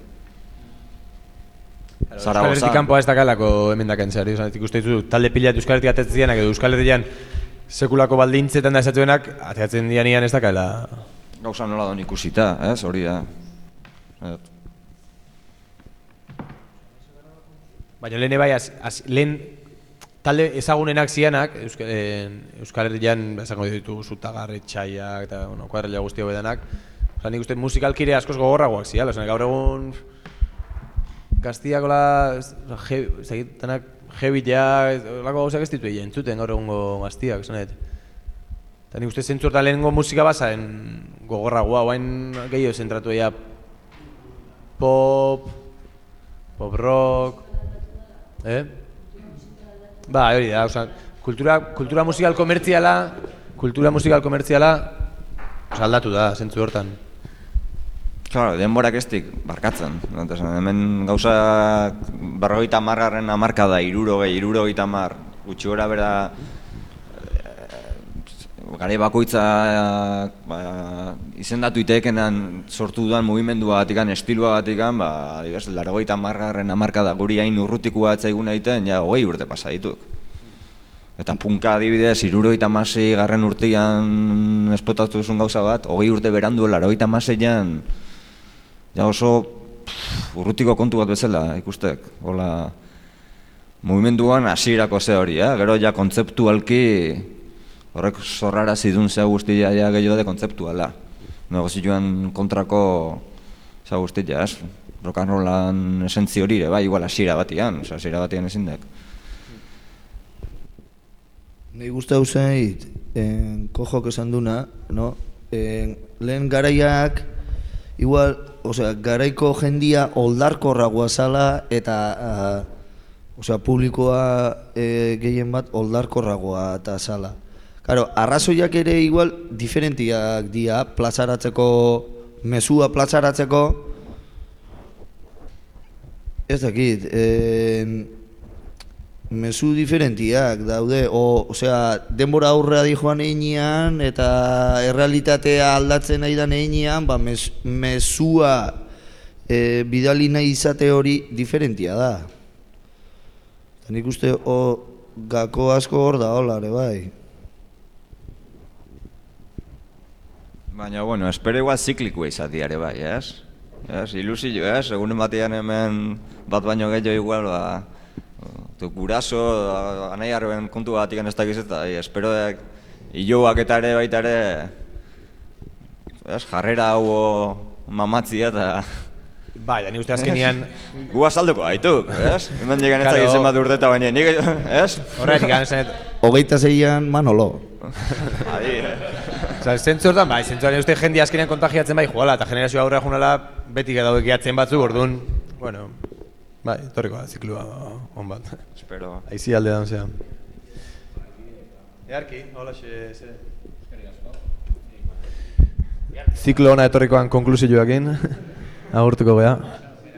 Euskal Herritik kanpoa ez dakalako emendaken zehari, ikuste ditu, talde pilat Euskal Herritik atetzienak edo Euskal Herrian sekulako baldintzetan da esatuenak, ateatzen dianian ez dakala. Gauza nola don ikusita, hori da. Baina lehen bai, lehen talde ezagunenak zianak, Euskal Herrian, esango ditu, Zutagarri, Txaiak, eta kuadrilla guzti hobedanak, nik uste musikalkire askoz gogorragoak ziala, gaur egun gaztiakola, zagitanak, jebitea, lako gauzak ez ditu egin, entzuten gaur egungo gaztiak, esanet. Eta nik uste zentzu hortan lehenengo musika bazaen gogorragoa, oain gehiago zentratu egia pop rock, hori da, kultura musikal komertziala aldatu da, zentzu hortan. Claro, denborak estik barkatzen. Hemen gauza 50. hamarkada, 60, 70, gutxi gora bera gare bakoitza izendatu itekenan sortu duan mugimendua batikan, estilua batikan, 80. hamarkada guri hain urrutikua etzaiguna egiten, 20 urte pasa dituk. Eta punka adibidez, 76. urtean esplotatu duzun gauza bat, 20 urte berandu 86an, oso urrutiko kontu bat bezala ikustek. Mugimenduan hasierako ze hori, gero ja kontzeptualki horrek zorrara zidun zea guztia gehiago de kontzeptuala. Negozioan kontrako zea guztia, rock and rollan esentzi hori ere, igual hasiera batian ezin dek. Nei guzti hau zait, kojok esan duna, lehen garaiak, igual, garaiko jendia oldarkorragoa zala eta publikoa gehien bat oldarkorragoa eta zala. Karo, arrazoiak ere igual diferentiak dira, plazaratzeko, mesua plazaratzeko, ez dakit, mesu diferentiak daude, denbora aurrea di joan einean eta errealitatea aldatzen nahi da einean, mesua bidali nahi izate hori diferentia da. Nik uste gako asko hor da holare bai. Baina, espero igual ziklikoa izatea ere bai, ilusio, egunen batean hemen bat baino gehiago igual, guraso, anai arben kontu bat ikan ez dakiz eta espero hiloak eta ere baita ere jarrera hau mamatzia eta bai, nik uste azkenian gu azalduko haituk, hemen digan ez dakiz zenbat urteta baina nik, horretik ganezenet 26an Manolo zentzu hortan bai, zentzu hortan uste jende azkenean kontagiatzen bai joala eta generazio aurrera junala beti daude gehiatzen batzuk, orduan bai, torriko da, ziklua hon bat. Espero. Aizi alde dan zean. Earki, hola xe... Ziklo hona etorrikoan konklusioakin, agurtuko geha.